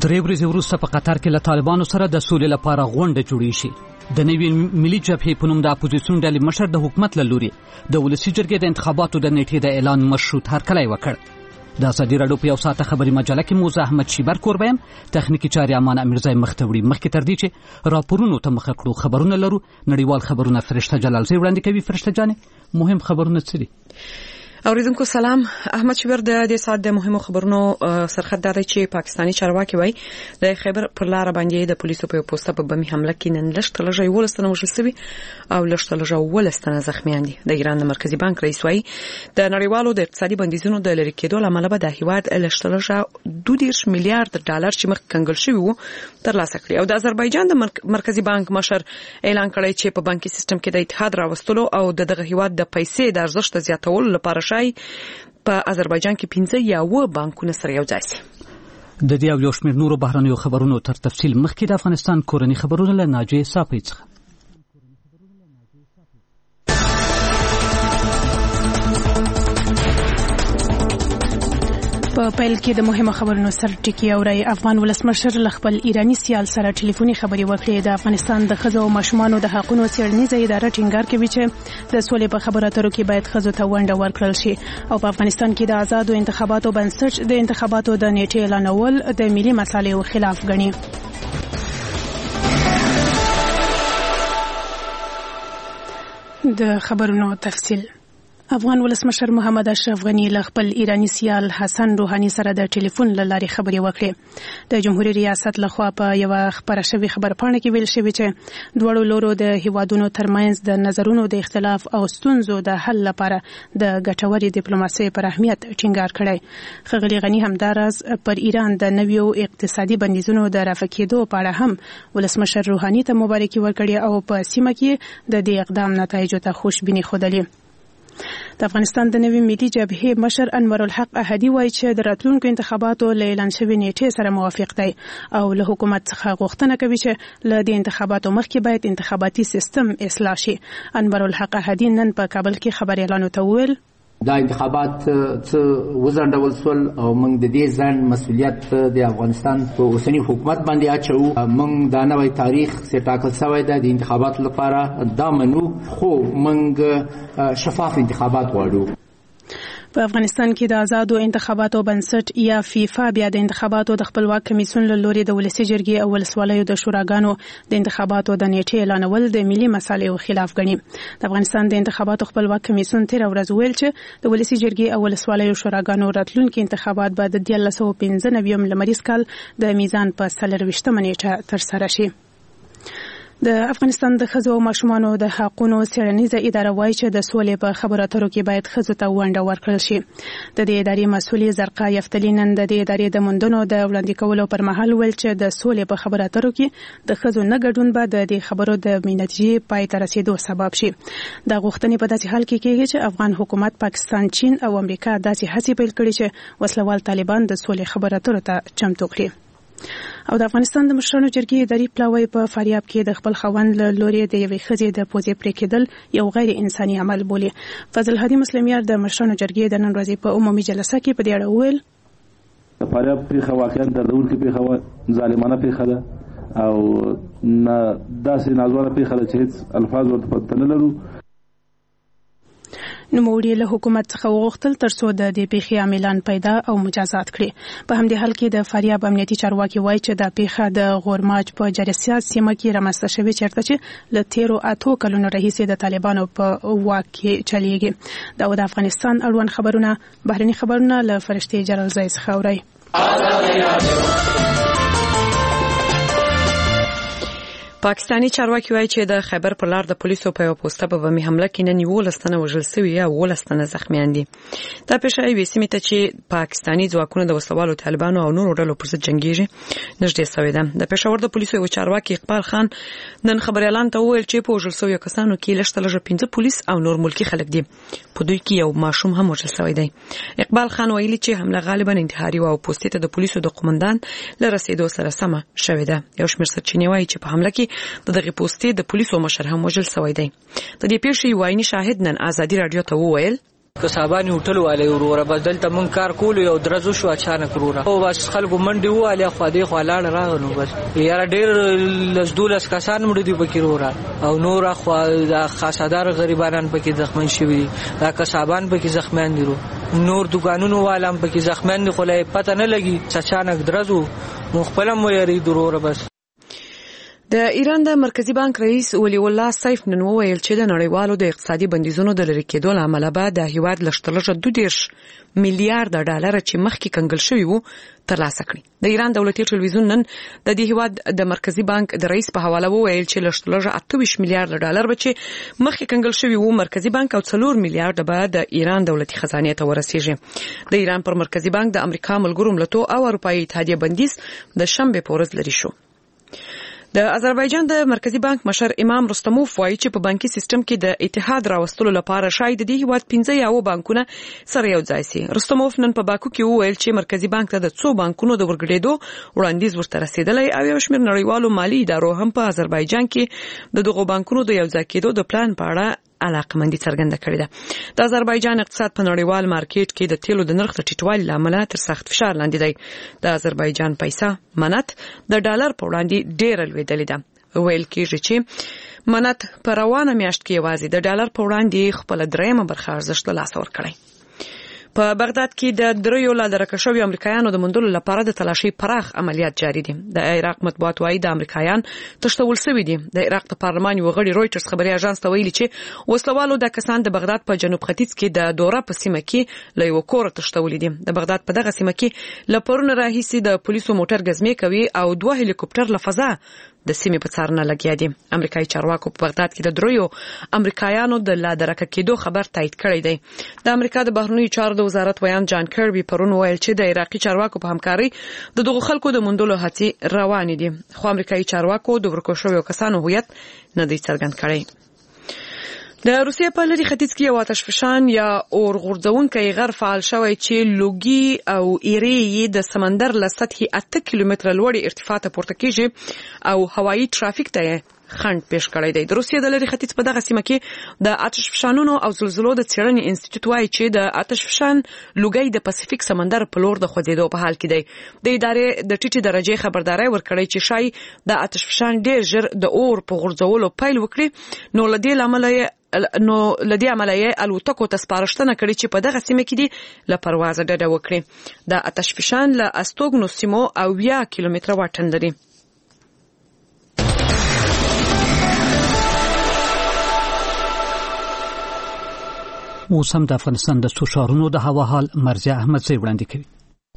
درې ورځې وروسته په قطر کې له طالبانو سره د سولې لپاره غونډه جوړې شي. د نوي ملي جبهې په نوم د اپوزیسیون ډلې مشر د حکومت له لوري د ولسي جرګې د انتخاباتو د نیټې د اعلان مشروط هرکلی وکړ. د ازادي راډیو په یو ساعته خبري مجله کې موزه احمد شیبر کوربه یم، تخنیکی چارې امان امیرزای مخته وړي. مخکې تر دې چې راپورونو ته مخه کړو خبرونه لرو. نړیوال خبرونه فرشته جلالزی وړاندې کوي. فرشته جانې مهم خبرونه څه دي؟ اوریدونکو سلام. احمد شیبر د دې ساعت د مهمو خبرونو سرخط دی چې پاکستانی چارواکي وایي د خیبر پر لار باندې د پولیسو په پوسټه په بمي حمله کې نن لږ لږه ولستنه وژل شوی او لږ لږه ولستنه زخمیان دي. د ایران د مرکزی بانک رئیس وایي د نړیوالو د اقتصادي بندیزونو د لری کېدو لامل به د هیواد لږ لږه 2 میلیارډ ډالر چې مخ کنګل شوی وو ترلاسه کړي. او د آذربایجان د مرکزی بانک مشر اعلان کړی چې په بانکي سیستم کې د اتحاد راوستلو او دغه هیواد د پیسې د ارزښت زیاتولو لپاره په آذربایجان کې 15 یا و بانکونه سره یو ځای شي. د دې او یو شمېر نورو بهرنیو خبرونو تر تفصیل مخکې د افغانستان کورنی خبرونه له ناجیه صافی څخه. په پیل کې د مهمه خبرونو سر ټکی اوري. افغان ولسمشر ل خپل ایرانی سیال سره ټلیفوني خبري وکړې. د افغانستان د ښځو او ماشومانو د حقوقو څېړنیزه اداره ټینګار کوي چې د سولې په خبرو اترو کې باید ښځو ته ونډه ورکړل شي او په افغانستان کې د آزادو انتخاباتو بنسټ د انتخاباتو د نیټې اعلانول د ملي مصالحو خلاف ګڼي. د خبرونو تفصیل. افغان ولسمشر محمد اشرف غنی له خپل ایرانی سیال حسن روحانی سره د ټلیفون له لارې خبرې وکړې. د جمهوریت ریاست لخوا په یو خبره شوی خبرپاڼه کې ویل شوی چې دوړو لورو د هیوادونو ترمنځ د نظرونو د اختلاف او ستونزو د حل لپاره د ګټورې ډیپلوماسۍ پر اهمیت ټینګار کړی. ښاغلي غنی همداراز پر ایران د نویو اقتصادي بندیزونو د رافع کېدو په اړه هم ولسمشر روحانی ته مبارکي ورکړې او په سیمه کې د دې اقدام نتایجو ته خوشبیني ښودلې. د افغانستان د نوي ملي جبهې مشر انور الحق احدي وایي چې د راتلونکو انتخاباتو له اعلان شوې نیټې سره موافق دی او له حکومت څخه غوښتنه کوي چې له دې انتخاباتو مخکې باید انتخاباتي سیستم اصلاح شي. انور الحق احدي نن په کابل کې خبري اعلان وکړ. دا انتخابات څه وزندول سول او موږ د دې ځان مسؤلیت د افغانستان په اوسنی حکومت باندې اچو. موږ دا نوې تاریخ چې ټاکل شوی دی د انتخاباتو لپاره دا منو، خو موږ شفاف انتخابات غواړو. په افغانستان کې د آزادو انتخاباتو بنسټ یا فیفا بیا د انتخاباتو د خپلواک کمیسیون له لوري د ولسي جرګې او ولسوالیو د شوراګانو د انتخاباتو د نیټې اعلانول د ملي مصالحو خلاف ګڼي. د افغانستان د انتخاباتو خپلواک کمیسیون تیر ورځ ویل چې د ولسي جرګې او ولسوالیو شوراګانو راتلونکي انتخابات به د 1995 لمریز کال د میزان په 24 نیټه ترسره شي. د افغانستان د ښځو او ماشومانو د حقوقو څېړنیزه اداره وایي چې د سولې په خبرو اترو کې باید ښځو ته ونډه ورکړل شي. د دې ادارې مسؤلې زرقا یفتلی نن د دې ادارې د موندنو د وړاندې کولو پر مهال ویل چې د سولې په خبرو اترو کې د ښځو نه ګډون به د دې خبرو د نتیجې پای ته رسیدو سبب شي. د غوښتنې په داسې حال کې کېږي چې افغان حکومت پاکستان، چین او امریکا داسې هڅې پیل کړي چې وسلوال طالبان د سولې خبرو اترو ته چمتو کړي. او د افغانستان د مشرانو جرګې اداري پلاوی په فاریاب کې د خپل خوند له لوري د یوې ښځې د پوزې پرې کېدل یو غیر انساني عمل بولي. فضل هادي مسلمیار د مشرانو جرګې د نن ورځې په عمومي جلسه کې په دې اړه وویل د فاریاب پیښه واقعا دردونکې پیښه، ظالمانه پیښه ده او داسې نازواره پیښه ده چې هیڅ الفاظ ورته نه لرو. نوموړي له حکومت څخه وغوښتل ترڅو د دې پیښې عاملان پیدا او مجازات کړي. په همدې حال کې د فاریاب امنیتي چارواکي وایي چې دا پیښه د غورماج په جرسیات سیمه کې رامنځته شوې چېرته چې له تیرو 8 کلونو راهیسې د طالبانو په واک کې چلیږي. دا د افغانستان اړوند خبرونه. بهرني خبرونه له فرشتي جلالزی څخه اورئ. پاکستانی چارواکي وایي چې د خیبر پر لار د پولیسو په یو پوسټه په بمي حمله کې نن 19 تنه وژل شوي او 19 تنه زخمیان دي. دا پیښه یوې سیمې ته چې پاکستانی ځواکونه د وسلوالو طالبانو او نورو ډلو پر ضد جنګیږي نږدې شوې ده. د پېښور د پولیسو یو چارواکي اقبال خان نن خبريالان ته وویل چې په وژل شویو کسانو کې لږ 15 پولیس او نور ملکی خلک دي. په دوی کې یو ماشوم هم وژل شوی دی. اقبال خان ویلي چې حمله غالبا انتحاري او پوسټ ته د پولیسو د قومندان له رسیدو سره سم شوې ده. یو شمېر سرچینې وایي چې په حمله کې د دغه پوسټې د پولیسو مشر هم وژل شوی دی. د دې پیښې وایي شاهد نن ازادي رادیو ته وویل کسابانی هوټل والے وروره بس دلته مونږ کار کولو یو درځو شو اچانک وروره او بس خلکو منډي واله خو دې خو لاړ راغلو بس یاره ډېر لزدولس کسان مړ دي پکې وروره او نور خو د خاصدار غریبانان پکې زخمی شوي دا کسابان پکې زخمیان دي نور دکانونو والام پکې زخمیان دي خو لا پته نه لګي اچانک درځو مخبل مو یری وروره بس. د ایران د مرکزی بانک رئیس ولی الله سیف نن وویل چې د نړیوالو د اقتصادي بندیزونو د لری کېدو لامل به د هیواد لشتلجه 2 میلیارډ ډالر چې مخکې کنګل شوی وو ترلاسه کړي. د ایران دولتي ټلویزیون نن د دې هیواد د مرکزی بانک د رئیس په حواله وویل چې لشتلجه 28 میلیارډ ډالر به چې مخکې کنګل شوی وو مرکزی بانک او 4 میلیارډ به د ایران دولتي خزانه ته ورسیږي. د ایران پر مرکزی بانک د امریکا ملګرو ملتونو او اروپאי اتحادیه بندیز د شنبه په ورځ لري شو. د آذربایجان د مرکزی بانک مشر امام رستموف وایي چې په بانکي سیستم کې د اتحاد راوستلو لپاره شاید د هیواد 15 یاو بانکونه سره یو ځای شي. رستموف نن په باکو کې وویل چې مرکزی بانک ته د څو بانکونو د ورګډېدو وړاندیز ورته رسیدلی او یو شمېر نړیوالو مالی ادارو هم په آذربایجان کې د دغو بانکونو د یو ځای کېدو د پلان په اړه علاقمندي څرګنده کړې ده. د آذربایجان اقتصاد په نړیوال مارکیټ کې د تیلو د نرخ د ټیټوالي لامل تر سخت فشار لاندې دی. د آذربایجان پیسې منت د ډالر په وړاندې ډېر لوړېدلې ده. ویل کېږي چې منت په روانه میاشت کې یوازې د ډالر په وړاندې خپل درېمه برخه ارزښت له لاسه ورکړی. په بغداد کې د دریو لا درکه شوی امریکایانو د موندلو لپاره د تلاشي پراخ عملیات جاری دي. د عراق مطبوعات وايي د امریکایان تښتول شوی دي. د عراق د پارلمان یو غړي رويټرز خبري اژانس ته ویلي چې وسلوالو د کسان د بغداد په جنوب ختیځ کې د دوره په سیمه کې له یو کور تښتول دي. د بغداد په دغه سیمه کې لپاره راهیسي د پولیسو موټر غزمې کوي او 2 هلیکوپټر له فضا د سیمې په څارنه لګیا دي. امریکایي چارواکو په بغداد کې د دریو امریکایانو د لا درکه کېدو خبر تایید کړی دی. د امریکا د بهرنیو چارو د وزارت ویان جان کربي پرون ویل چې د عراقي چارواکو په همکاري د دغو خلکو د موندلو هڅې روانې دي. خو امریکایي چارواکو د ورکو شویو کسانو هویت نه دی څرګند کړی. د روسیې په لري ختیځ کې یو آتشفشان یا اور غورځونکی غر فعال شوی چې لوګي او ایری د سمندر له سطحې 8 کیلومتره لوړ ارتفاع ته پورته کیږي او هوایي ټرافیک ته خنډ پیښ کړی دی. د روسیې د لري ختیځ په دغه سیمه کې د آتشفشانونو او زلزلو د څېړنې انسټیټیوټ وايي چې د آتشفشان لوګي د پاسفیک سمندر په لور د خوځېدو په حال کې دی. د ادارې د ټیټې درجه خبرداري ورکړی چې شای د آتشفشان ډېر ژر د اور په غورځولو پیل وکړي. نو لدې لامل لدې عملیه الوتکو ته سپارښتنه کړې چې په دغه سیمه کې دي له پرواز ډډه وکړي. د آتشفشان له استوګنو سیمو او 10 کیلومتره واټن لري. اوس هم د افغانستان د څو ښارونو د هوا حال مرزیه احمدزی وړاندې کوي.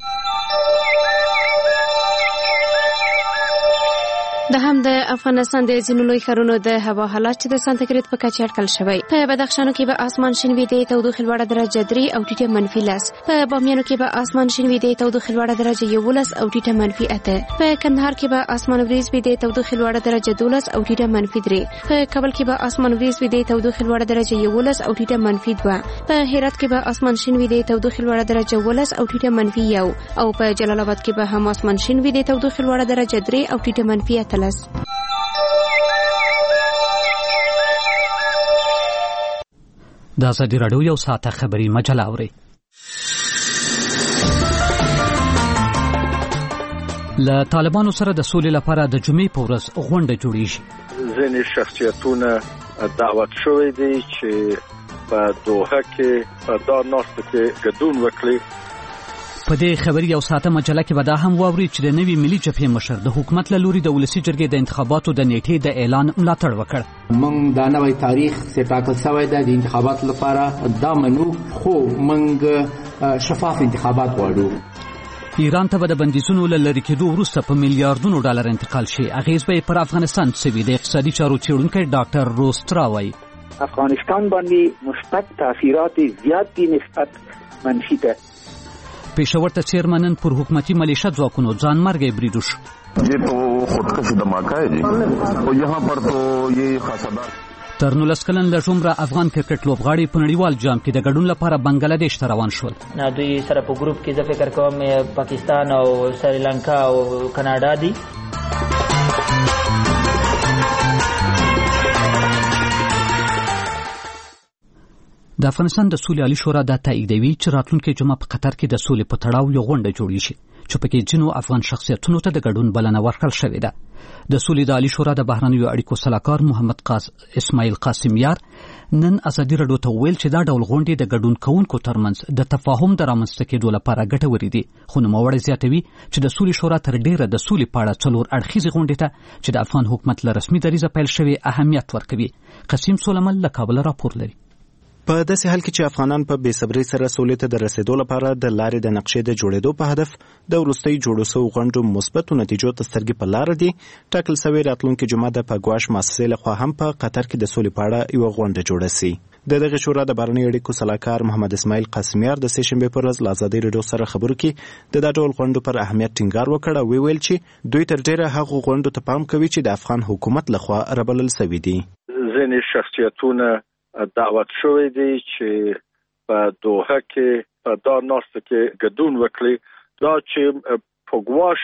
د هم د افغانستان د ځینو لوی ښارونو د هوا حالات چې د سانتیګریډ په کچه اټکل شوی. په بدخشان کې به اسمان شین وي د تودوخې لوړه درجه 3 او ټیټه -10. په بامیانو کې به اسمان شین وي د تودوخې لوړه درجه 11 او ټیټه -8. په کندهار کې به اسمان وریځ وي د تودوخې لوړه درجه 12 او ټیټه -3. په کابل کې به اسمان وریځ وي د تودوخې لوړه درجه 11 او ټیټه -2. په هرات کې به اسمان شین وي د تودوخې لوړه درجه 11 او ټیټه -1. او په جلال آباد کې به هم اسمان شین وي د تودوخې لوړه درجه 3 او ټیټه -8. د ازادي راډیو یو ساعته خبري مجله اوري. له طالبانو سره د سولې لپاره د جمعې په ورځ غونډه جوړیږي. ځینې شخصیتونه دعوت شوي دي چې په دوحه کې په دا ناستو کې ګډون وکړي. په دې خبري یو ساعته مجله کې به دا هم واوري چې د نوي ملي جبهې مشر د حکومت له لوري د ولسي جرګې د انتخاباتو د نیټې د اعلان ملاتړ وکړ. موږ دا نوی تاریخ چې ټاکل شوی دی د انتخاباتو لپاره دا منو، خو موږ شفاف انتخابات غواړو. ایران ته به د بندیزونو له لرې کېدو وروسته په میلیارډونو ډالر انتقال شي. اغیز به پر افغانستان څه وي؟ د اقتصادي چارو څېړونکی ډاکټر روسترا وایي افغانستان باندې مثبت تاثیرات زیات دي نسبت منفی ته. पेशावर ته چیرمنن پر حکومتي ملیشیا ځواکونو ځان مرګ بریدو شو. ये तो خودکشی धमाका है जी और यहाँ पर तो ये خاصدار تر 19 کلن له عمره افغان کرکټ لوبغاړي په نړیوال جام کې د ګډون لپاره بنگلاديش ته روان شول. دوی سره په ګروپ کې زه فکر کوم پاکستان او سریلانکا او کاناډا دي. د افغانستان د سولې عالی شورا دا تاییدوي چې راتلونکي جمعه په قطر کې د سولې په تړاو یو غونډه جوړی شي چې پکې ځینو افغان شخصیتونو ته د ګډون بلنه ورکړل شوې ده. د سولې د عالی شورا د بهرنیو اړیکو سلاکار محمد اسماعیل قاسم یار نن ازادي راډیو ته ویل چې دا ډول غونډې د ګډون کوونکو ترمنځ د تفاهم د رامنځته کېدو لپاره ګټورې دي. خو نوموړی زیاتوي چې د سولې شورا تر ډیره د سولې په اړه 4 اړخیزې غونډې ته چې د افغان حکومت له رسمي دریځه پیل شوې اهمیت ورکوي. قسیم سولمل له کابل راپور لري. په داسې حال کې چې افغانان په بې صبرۍ سره سولې ته د رسیدو لپاره د لارې د نقشې د جوړېدو په هدف د وروستۍ جوړو شویو غونډو مثبتو نتیجو ته سترګې په لاره دي، ټاکل شوې راتلونکې جمعه د پګواش مؤسسې لخوا هم په قطر کې د سولې په اړه یوه غونډه جوړه سي. د دغه شورا د بهرنیو اړیکو سلاکار محمد اسماعیل قاسم یار د سې شنبې پر ورځ له ازادي راډیو سره خبرو کې د دا ډول غونډو پر اهمیت ټینګار وکړ او ویل چې دوی تر ډیره هغو غونډو ته پام کوي چې د افغان حکومت لخوا رابلل شوي دي. ځینې شخصیتونه دعوت شوی دی چې په دوحه کې په دا ناسته کې ګډون وکړي. دا چې پګواش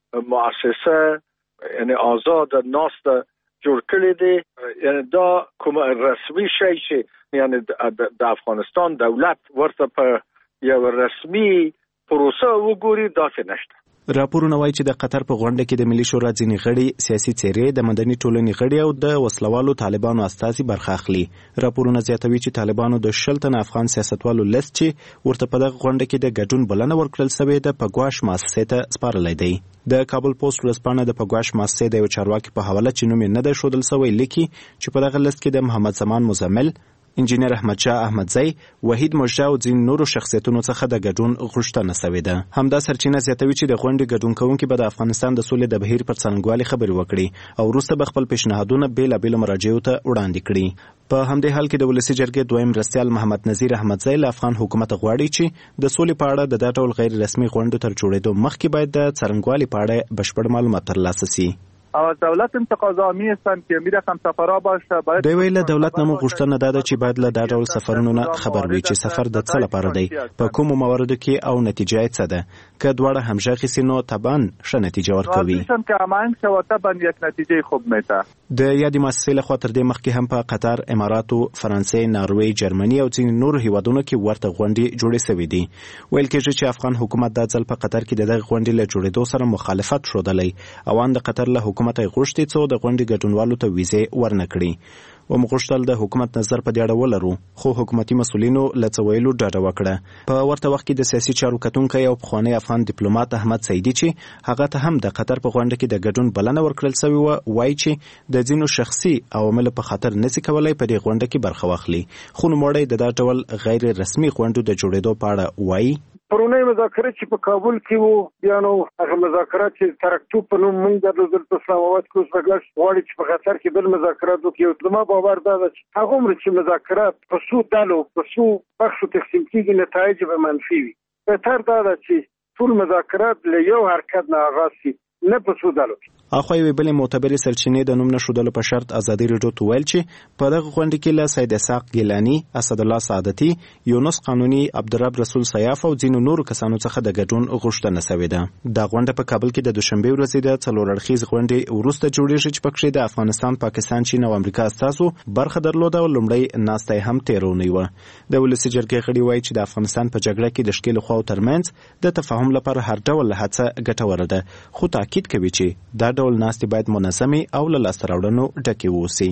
مؤسسه یعنی آزاد ناسته جوړ کړی دی، یعنی دا کوم رسمي شی چې یعنی د افغانستان دولت ورته په یو رسمي پروسه وګوري داسې نشته. راپورونه وایي چې د قطر په غونډه کې د ملي شورا ځینې غړي، سیاسي څېرې، د مدني ټولنې غړي او د وسلوالو طالبانو استازي برخه اخلي. راپورونه زیاتوي چې طالبانو د 60 تنه افغان سیاستوالو لیست چې ورته په دغه غونډه کې د ګډون بلنه ورکړل شوې ده په ګواش مؤسسې ته سپارلی دی. د کابل پوسټ ورځپاڼه د پګواش مؤسسې د یو چارواکي په حواله چې نوم یې نه دی ښودل شوی لیکي چې په دغه لیست کې د محمد زمان مزمل، انجینر احمد شاه احمدزی، وحید مژده او ځینو نورو شخصیتونو څخه د ګډون غوښتنه شوې ده. همدا سرچینه زیاتوي چې د غونډې ګډون کوونکي به د افغانستان د سولې د بهیر پر څرنګوالي خبرې وکړي او وروسته به خپل پیشنهادونه بېلابېلو مراجعو ته وړاندې کړي. په همدې حال کې د ولسي جرګې دویم مرستیال محمد نذیر احمدزی له افغان حکومت غواړي چې د سولې په اړه د دا ډول غیر رسمي غونډو تر جوړېدو مخکې باید د څرنګوالي په اړه بشپړ معلومات ترلاسه شي. دولت تقاضا می‌استند که می‌رفتم سفرها باشه. باید دوی ویل دولت نمو غوښتنه ده چې باید له دا ډول سفرونو نه خبر وي چې سفر د څه لپاره دی، په کومو مواردو کې او نتیجه یې څه ده. که دواړه همغږي سي نو طبعا ښه نتیجه ورکوي. که هماهنگ شود طبعا یک نتیجه خوب میده. د یادې مؤسسې لخوا تر دې مخکې هم په قطر، اماراتو، فرانسې، ناروې، جرمني او ځینو نورو هیوادونو کې ورته غونډې جوړې شوې دي. ویل کېږي چې افغان حکومت دا ځل په قطر کې د دغه غونډې له جوړېدو سره مخالفت ښودلی او ان د قطر له حکومت یې غوښتي څو د غونډې ګډونوالو ته ویزې ورنکړي. ومغوښتل د حکومت نظر په دې اړه ولرو، خو حکومتي مسؤلینو له څه ویلو ډډه وکړه. په ورته وخت کې د سیاسي چارو کتونکی او پخوانی افغان ډیپلوماټ احمد سعیدي چې هغه ته هم د قطر په غونډه کې د ګډون بلنه ورکړل شوې وه، وایي چې د ځینو شخصي عواملو په خاطر نشي کولای په دې غونډه کې برخه واخلي. خو نوموړی د دا ډول غیر رسمي غونډو د جوړېدو په اړه وایي پرونی مذاکرات چې په کابل کې وو، بیا نو هغه مذاکرات چې ترکتو په نوم موږ درلودل په اسلام آباد کې، اوس بګلش غواړي چې په قطر کې بل مذاکرات وکړي. زما باور دا ده چې هغه عمر چې مذاکرات په څو ډلو په څو بخشو تقسیم کېږي نتایج به منفي وي. بهتر دا ده چې ټول مذاکرات له یو حرکت نه آغاز شي، نه په څو ډلو کې. اخوا یوې بلې معتبرې سرچینې د نوم نښودلو په شرط ازادي راډیو ته ویل چې په دغه غونډه کې له سید اسحاق ګیلاني، اسدالله سعادتي، یونس قانوني، عبدالرب رسول سیاف او ځینو نورو کسانو څخه د ګډون غوښتنه شوې ده. دا غونډه په کابل کې د دوشنبې ورځې د 4 اړخیزې غونډې وروسته جوړېږي چې پکې د افغانستان، پاکستان، چین او امریکا استازو برخه درلوده او لومړی ناسته هم تېرونی وه. د ولسي جرګې غړي وایي چې د افغانستان په جګړه کې د ښکېلو خواو ترمنځ د تفاهم لپاره هر ډول هڅه ګټوره ده، خو تاکید کوي چې دا ډول ناستې باید منظمې او له لاسته راوړنو ډکې واوسي.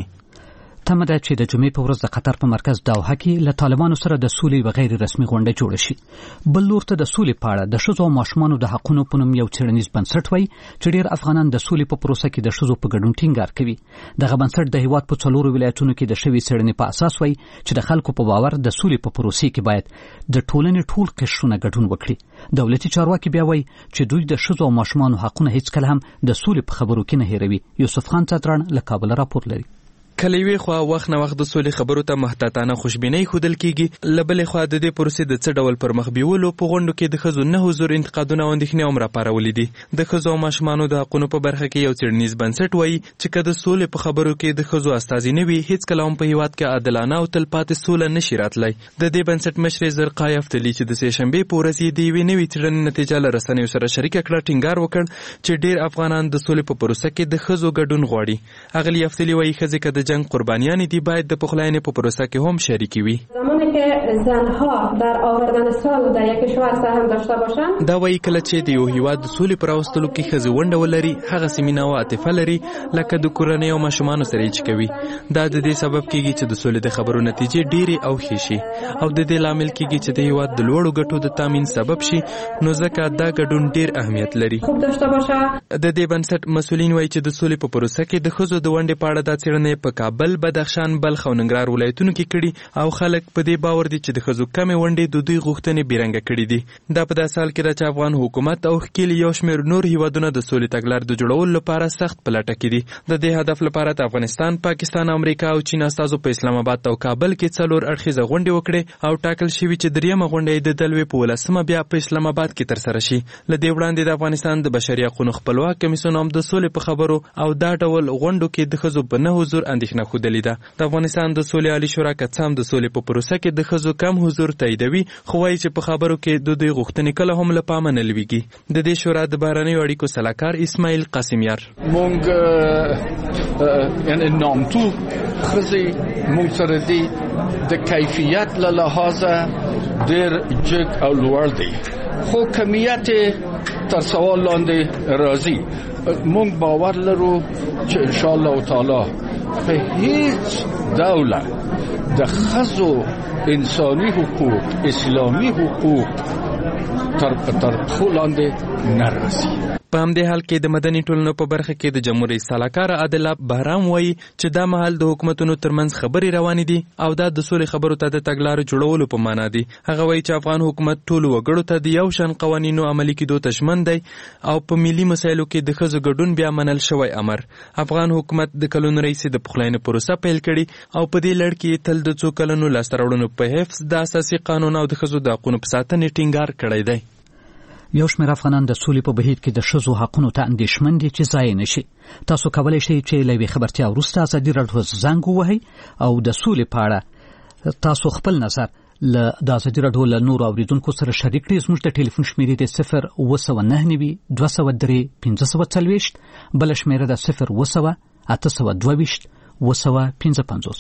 تمه ده چې د جمعې په ورځ د قطر په مرکز دوحه کې له طالبانو سره د سولې یوه غیر رسمي غونډه جوړه شي. بل لور ته د سولې په اړه د ښځو او ماشومانو د حقونو په نوم یو څېړنیز بنسټ وایي چې ډېر افغانان د سولې په پروسه کې د ښځو په ګډون ټینګار کوي. دغه بنسټ د هېواد په 4 ولایتونو کې د شوې څېړنې په اساس وایي چې د خلکو په باور د سولې په پروسې کې باید د ټولنې ټول قشرونه ګډون وکړي. دولتي چارواکي بیا وایي چې دوی د ښځو او ماشومانو حقونه هیڅکله هم د سولې په خبرو کې نه هېروي. یوسف خان څادران له کابل راپور لري. کله وی خو وخت نه وخت د سولې خبرو ته محتاطانه خوشبینۍ خودل کیږي. لبلې خو د دې پروسې د څه ډول پر مخ بیولو په غونډو کې د خزو نه حضور انتقادونه او اندېښنې هم راپارولې دي. د خزو او ماشومانو د حقونو په برخه کې یو څېړنیز بنسټ وایي چې که د سولې په خبرو کې د خزو استازي نه وي، هیڅ کله هم په هیواد کې عادلانه او تلپاتې سوله نشي راتلی. د دې بنسټ مشر زرقای افتلی چې د سې شنبې په ورځ یې د یوې نوې څېړنې نتیجه له رسنیو سره شریکه کړه، ټینګار وکړ چې ډېر افغانان د سولې په پروسه کې د خزو ګډون غواړي. اغلی افتلی وایي ښځې که د د جنگ قربانیان دي باید د پخلاینې په پروسه کې هم شریک وي. زمانی که زنها در آوردن سال در یک کشور سهم داشته باشند دا وایي کله چې د یو هیواد د سولې پر راوستلو کې ښځې ونډه ولري هغه مینه او عاطفه لري لکه د کورنۍ او ماشومانو سره یې چې کوي. دا د دې سبب کېږي چې د سولې د خبرو نتیجې ډېرې او ښې شي او د دې لامل کېږي چې د هیواد د لوړو ګټو د تامین سبب شي. نو ځکه دا ګډون ډېر اهمیت لري. د دې بنسټ مسؤلین وایي چې د سولې په پروسه کې د ښځو د ونډې په اړه دا څېړنې په کابل، بدخشان، بلخ او ننګرهار ولایتونو کې کړي او خلک په دې باور دي چې د ښځو کمې ونډې د دوی غوښتنې بېرنګه کړي دي. دا په داسې حال کې ده چې افغان حکومت او ښکېلي یو شمېر نور هیوادونه د سولې تګلارې د جوړولو لپاره سخت په لټه کې دي. د دې هدف لپاره د افغانستان، پاکستان، امریکا او چین استازو په اسلام آباد او کابل کې 4 اړخیزه غونډې وکړې او ټاکل شوي چې دریمه غونډه د دلوي په 18مه بیا په اسلام آباد کې ترسره شي. له دې وړاندې د افغانستان د بشري حقوقو خپلواک کمیسیون هم د سولې په خبرو او دا ډول غونډو کې د ښځو په نه حضور اندېښنه ښودلې ده. د افغانستان د سولې عالي شورا که څه هم د سولې په پروسه کې د ښځو کم حضور تاییدوي، خو وایي چې په خبرو کې د دوی غوښتنې کله هم له پامه نه لویږي. د دې شورا د بهرنیو اړیکو سلاکار اسماعیل قاسمیار: مونږ یعنی نامتو ښځې مونږ سره دي د کیفیت له لحاظه ډېر جګ او لوړ دی، خو کمیت تر سوال لاندې راځي. مونږ باور لرو چې ان شاء الله تعالی په هیڅ دولت د ښځو انساني حقوق، اسلامي حقوق تر پښو لاندې نه راځي. په همدې حال کې د مدني ټولنو په برخه کې د جمهوریت سلاکار عادل بهرام وایي چې دا مهال د حکومتونو ترمنځ خبرې روانې دي او دا د سولې خبرو ته د تګلارې جوړولو په معنا دي. هغه وایي چې افغان حکومت ټولو وګړو ته د یو شان قوانینو عملي کېدو ته ژمن دی او په ملي مسایلو کې د ښځو ګډون بیا منل شوی امر. افغان حکومت د کلونو راهیسې د پخلاینې پروسه پیل کړي او په دې لړ کې تل د څو کلونو لاسته راوړنو په حفظ د اساسي قانون او د ښځو د حقونو په ساتنې ټینګار کړی دی. یو شمېر افغانان د سولې په بهیر کې د ښځو حقونو ته اندېښمن دي چې ضایع نشي. تاسو کولی شئ چې له یوې خبرتیا وروسته ازادي راډیو زنګ ووهئ او د سولې په اړه تاسو خپل نظر له د ازادي راډیو له نورو اوریدونکو سره شریک کړئ. زموږ د ټلیفون شمیرې د 0299203 بل شمیره د 0808225.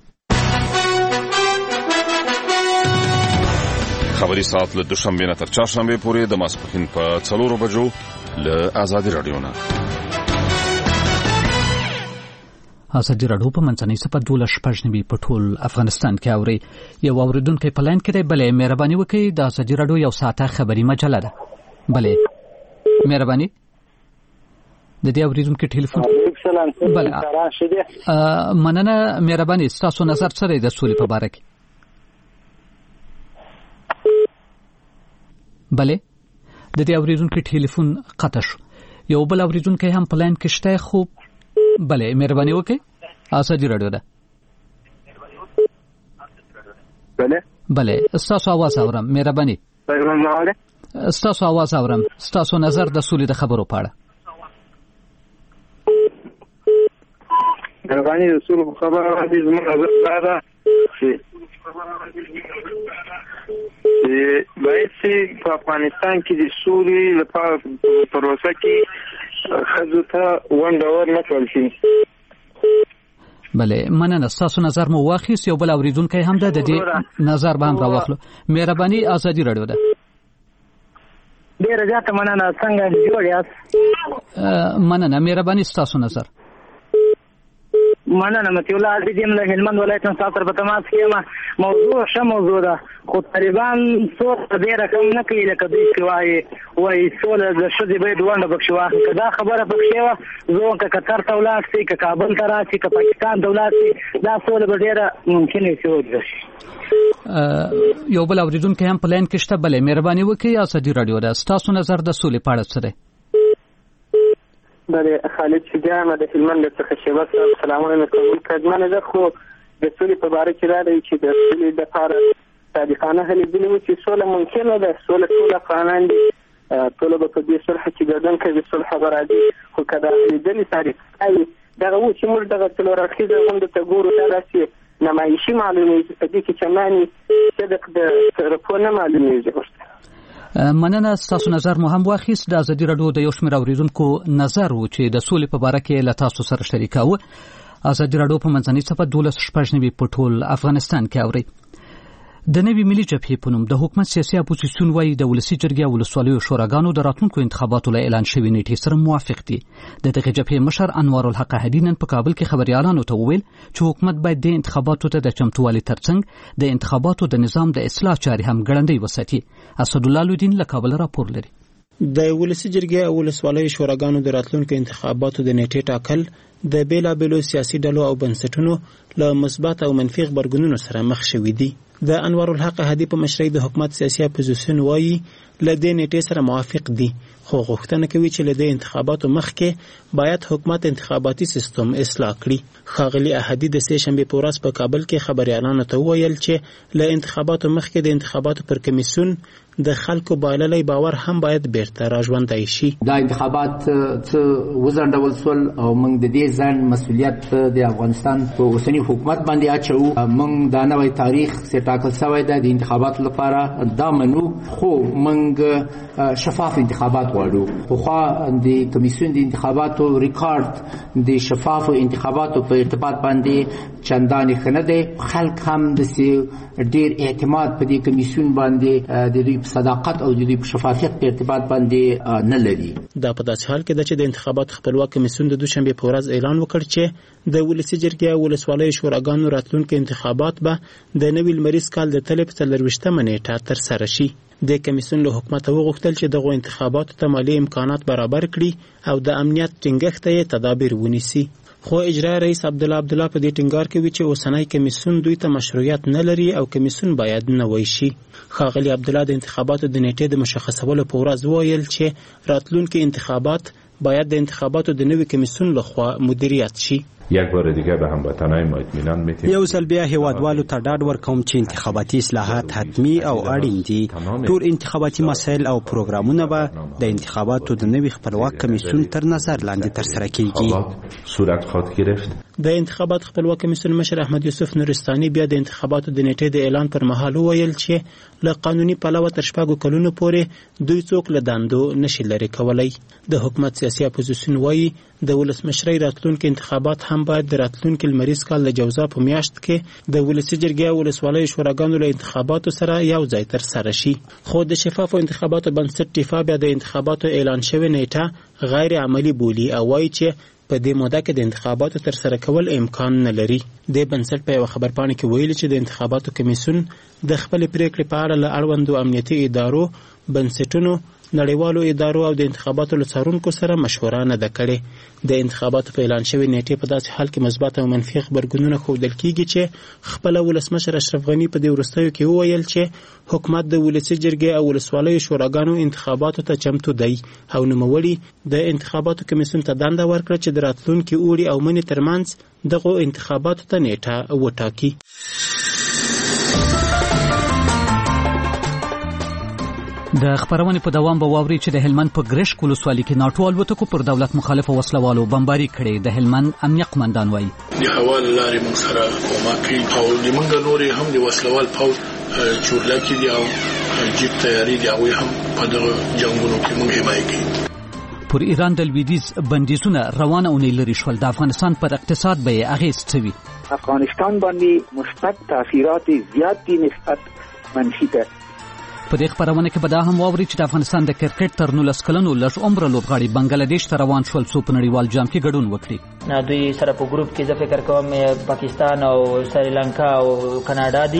خبری ساعت له دوشنبه نه تر چهارشنبه پورې د ماسپښین په 4 بجو له ازادي راډیو نه. ازادي راډیو په منځنۍ صفحه 12 په ټول افغانستان کې اوري. یو اوریدونکو په لاین کې دی. بلې مهرباني وکړئ، د ازادي راډیو یو ساعته خبری مجله ده. بلې مهرباني د دې اوریدونکو ټلیفون. بلې مننه مهرباني، تاسو نظر څه دی د سولې په اړه کې؟ بله د دې اوریدونکو ټلیفون قطع شو. یو بل اوریدونکو هم په لاین کې شته. خو بله مهرباني وکړئ، ازادي راډیو ده. بله ستاسو आवाज اورم. مهرباني ستاسو आवाज اورم. ستاسو نظر د سولې د خبرو په اړه. مهرباني د سولې په خبره باندې زموږ نظر دا چې باید چې په افغانستان کې د سولې لپاره پروسه کې ښځو ته ونډه ورنکړل شي. بله مننه، ستاسو نظر مو واخیست. یو بل اوریدونکی هم ده، د دې نظر به هم راواخلو. مهرباني ازادي راډیو ده. ډیره زیاته مننه. څنګه جوړ یاست؟ مننه، مهرباني ستاسو نظر. مننه. متي الله عزیزم له هلمند ولایت څخه تر تماس کېم. موضوع ده، خو طالبان څوک دې رقم نه کوي لکه دوی چې وایي سوله د ښځې باید ونډه پکښې واخلي. که دا خبره پکښې وه زه که قطر ته ولاړ شي، که کابل ته راشي، که پاکستان ته ولاړ شي، دا سوله به ډېره ممکنه وي چې وجود شي. یو بل اوریدونکی هم په لاین کې شته. بلې مهرباني وکړئ، ازادي راډیو ده. ستاسو نظر د سولې په اړه څه دی؟ بله خالد شجاع د هلمند څخه شیبه صاحب سلامونه مې قبول کړل. مننه ده. خو د سولې په باره کې دا دی چې د سولې لپاره صادقانه هلې ځلې وي چې سوله ممکنه ده. سوله ټول افغانان دي، ټول به په دې صلح کې ګډون کوي، صلح به راځي. خو که دا هلې ځلې صادقه وي، دغه و چې موږ دغه څلور اړخیزه غونډو ته ګورو، دا داسې نمایشي معلومېږي، په دې کې چندانې صدق د طرفو نه معلومېږي. مننه، ستاسو نظر مو هم واخیست. د ازادي راډیو د یو شمېر اوریدونکو نظر و چې د سولې په باره کې له تاسو سره شریکاوه. ازادي راډیو په منځنۍ صفحه 12 په ټول افغانستان کې اوري. د نوي ملي جبهې په نوم د حکومت سیاسي اپوزیسیون وايي د ولسي جرګې او ولسوالیو شوراګانو د راتلونکو انتخاباتو له اعلان شوی نیټې سره موافق دي. د دغه جبهې مشر انوار الحق هدی نن په کابل کې خبريالانو ته وویل چې حکومت باید د انتخاباتو ته د چمتووالي ترڅنګ د انتخاباتو د نظام د اصلاح چارې هم ګړندۍ وساتي. اسد الله لودین له کابل راپور لري. د ولسي جرګې او ولسوالیو شوراګانو د راتلونکو انتخاباتو د نیټې ټاکل د بیلابیلو سیاسي ډلو او بنسټونو له مثبت او منفي غبرګونونو سره مخ شوي دي. د انوار الحق هدی په مشرۍ د حکومت سیاسي اپوزیسیون وايي له دې نیټې سره موافق دي، خو غوښتنه کوي چې له دې انتخاباتو مخکې باید حکومت انتخاباتي سیستم اصلاح کړي. ښاغلي احدي د سې شنبې په ورځ په کابل کې خبريالانو ته وویل چې له انتخاباتو مخکې د انتخاباتو پر کمیسیون د خلکو بایللی باور هم باید بیرته راژوندی شي. دا انتخابات څه وځنډول سول او موږ د دې ځان مسؤلیت د افغانستان په اوسنی حکومت باندې اچو. موږ دا نوی تاریخ چې ټاکل شوی دی د انتخاباتو لپاره دا منو، خو موږ شفاف انتخابات غواړو. خو د کمیسیون د انتخاباتو ریکارډ د شفاف انتخاباتو په ارتباط باندې چندانې ښه نه دی. خلک هم د ډیر اعتماد په دې کمیسیون باندې د دوی صداقت او د شفافیت په ارتباط باندې نه لري. دا په داسې حال کې ده چې د انتخاباتو خپلواک کمیسیون د دوشنبه په ورځ اعلان وکړ چې د ولسي جرګې او ولسوالیو شوراګانو راتلونکي انتخابات به د نوي لمریز کال د تلې په 24 نیټه ترسره شي. د کمیسیون له حکومت وغوښتل چې دغه انتخاباتو ته مالي امکانات برابر کړي او د امنیت ټینګښت ته تدابیر ونیسي. خو اجرا رئیس عبدالله په دې ټینګار کوي چې اوسنی کمیسیون دوی ته مشروعیت نه لري او کمیسیون باید نوی شي. ښاغلي عبدالله د انتخاباتو د نیټې د مشخصولو په ورځ وویل چې راتلونکي انتخابات باید د انتخاباتو د نوي کمیسیون لخوا مدیریت شي. یک بار دیگه به هموطنای ما اطمینان میدیم. یو ځل بیا هیوادوالو ته ډاډ ورکوم چې انتخاباتي اصلاحات حتمی او اړین دي. ټول انتخاباتي مسایل او پروګرامونه به د انتخاباتو د نوي خپلواک کمیسیون تر نظر لاندې ترسره کیږي. صورت خواهد گرفت. د انتخابات خپلواک کمیسیون مشر احمد یوسف نورستاني بیا د انتخاباتو د نیټې د اعلان پر مهال وویل چې له قانوني پلوه تر 4 کلونو پورې دوی څوک له دندو نشي لري کولای. د حکومت سیاسي اپوزیسیون وايي د ولسمشرۍ راتلونکي انتخابات هم باید د راتلونکي لمریز کال د جوزا په میاشت کې د ولسي جرګې او ولسوالیو شوراګانو له انتخاباتو سره یو ځای ترسره شي. خو د شفافو انتخاباتو بنسټ دفاع بیا د انتخاباتو اعلان شوی نیټه غیر عملی بولي او وايي چې په دې موده کې د انتخاباتو ترسره کول امکان نه لري. د بنسټ په یو خبرپاڼه کې ویلي چې د انتخاباتو کمیسیون د خپل پریکړې په اړه له اړوندو امنیتي ادارو، بنسټونو، نړیوالو ادارو او د انتخاباتو له څارونکو سره مشوره نه ده کړې. د انتخاباتو په اعلان شوی نیټې په داسې حال کې مثبت او منفي خبرګونونه ښودل کیږي چې خپل ولسمشر اشرف غني په دې وروستیو کې وویل چې حکومت د ولسي جرګې او ولسوالیو شوراګانو انتخاباتو ته چمتو دی او نوموړي د انتخاباتو کمیسیون ته دنده ورکړه چې د راتلونکي اوړي او مني ترمنځ دغه انتخاباتو ته نیټه وټاکي. د خبرونې په دوام به واوري چې د هلمند په ګرشک ولسوالۍ کې ناټو الوتکو پر دولت مخالف وسلوالو بمباري کړې. د هلمند امنیه قومندان وایي د هوا لارې موږ سره کومک کوي او د موږ نورې هم د وسلوال پوځ چورلکې دي او جیب تیاری دي او هم په دغه جنگونو کې موږ حمایت کوي. پر ایران د لویدیځ بندیزونه روانه اونۍ لري شول. د افغانستان پر اقتصاد به یې اغیز څه وي؟ افغانستان باندې مثبت تاثیرات زیات دي نسبت منفي ده. په دې خبرونه کې به دا هم واوري چې د افغانستان د کرکټ تر 19 کلنو لږ عمره لوبغاړي بنگلاديش ته روان شول څو په نړیوال جام کې ګډون وکړي. دوی سره په ګروپ کې زه فکر کوم پاکستان او سریلانکا او کاناډا دي.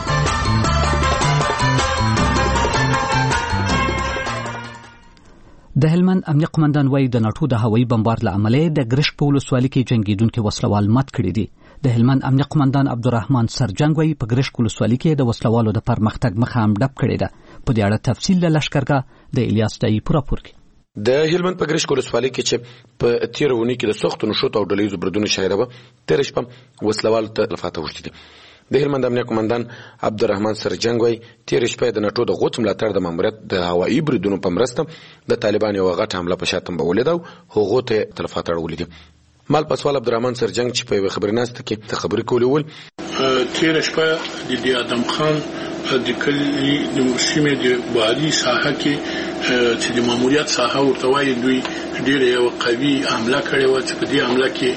د هلمند امنیه قومندان وایي د ناټو د هوایي بمبار له امله د ګرشک په ولسوالۍ کې جنگیدونکو وسلوال مات کړي دي. د هلمند امنیه قومندان عبدالرحمن سرجنګ وایي په ګرشک ولسوالۍ کې د وسلوالو د پرمختګ مخه هم ډب کړې ده. په دې اړه تفصیل له لشکرګاه د الیاس دای پوره کې. د هلمند په ګرشک ولسوالۍ کې چې په تیرونی کې د سختو نشوت او ډلېزو بردونو شایره و تیر شپه وسلوال ته لفاته وشتي دي. د هلمند امنیه قومندان عبدالرحمن سرجنګ وایي تیر شپه د ناټو د غوڅ ملاتړ د ماموریت د هوایي بریدونو په مرسته د طالبان یو غټ حمله په شاتم ولیدو هغه ته تلفات اړولې دي. مال پسوال عبدالرحمن سرجنګ چې په خبرناسته کې خبرې کولې ول تیر شپه د ادم خان د کلی د سیمې د بهادي ساحه کې چې د ماموریت ساحه ورته وایي دوی ډېر یو قوي حمله کړې و چې په دې حمله کې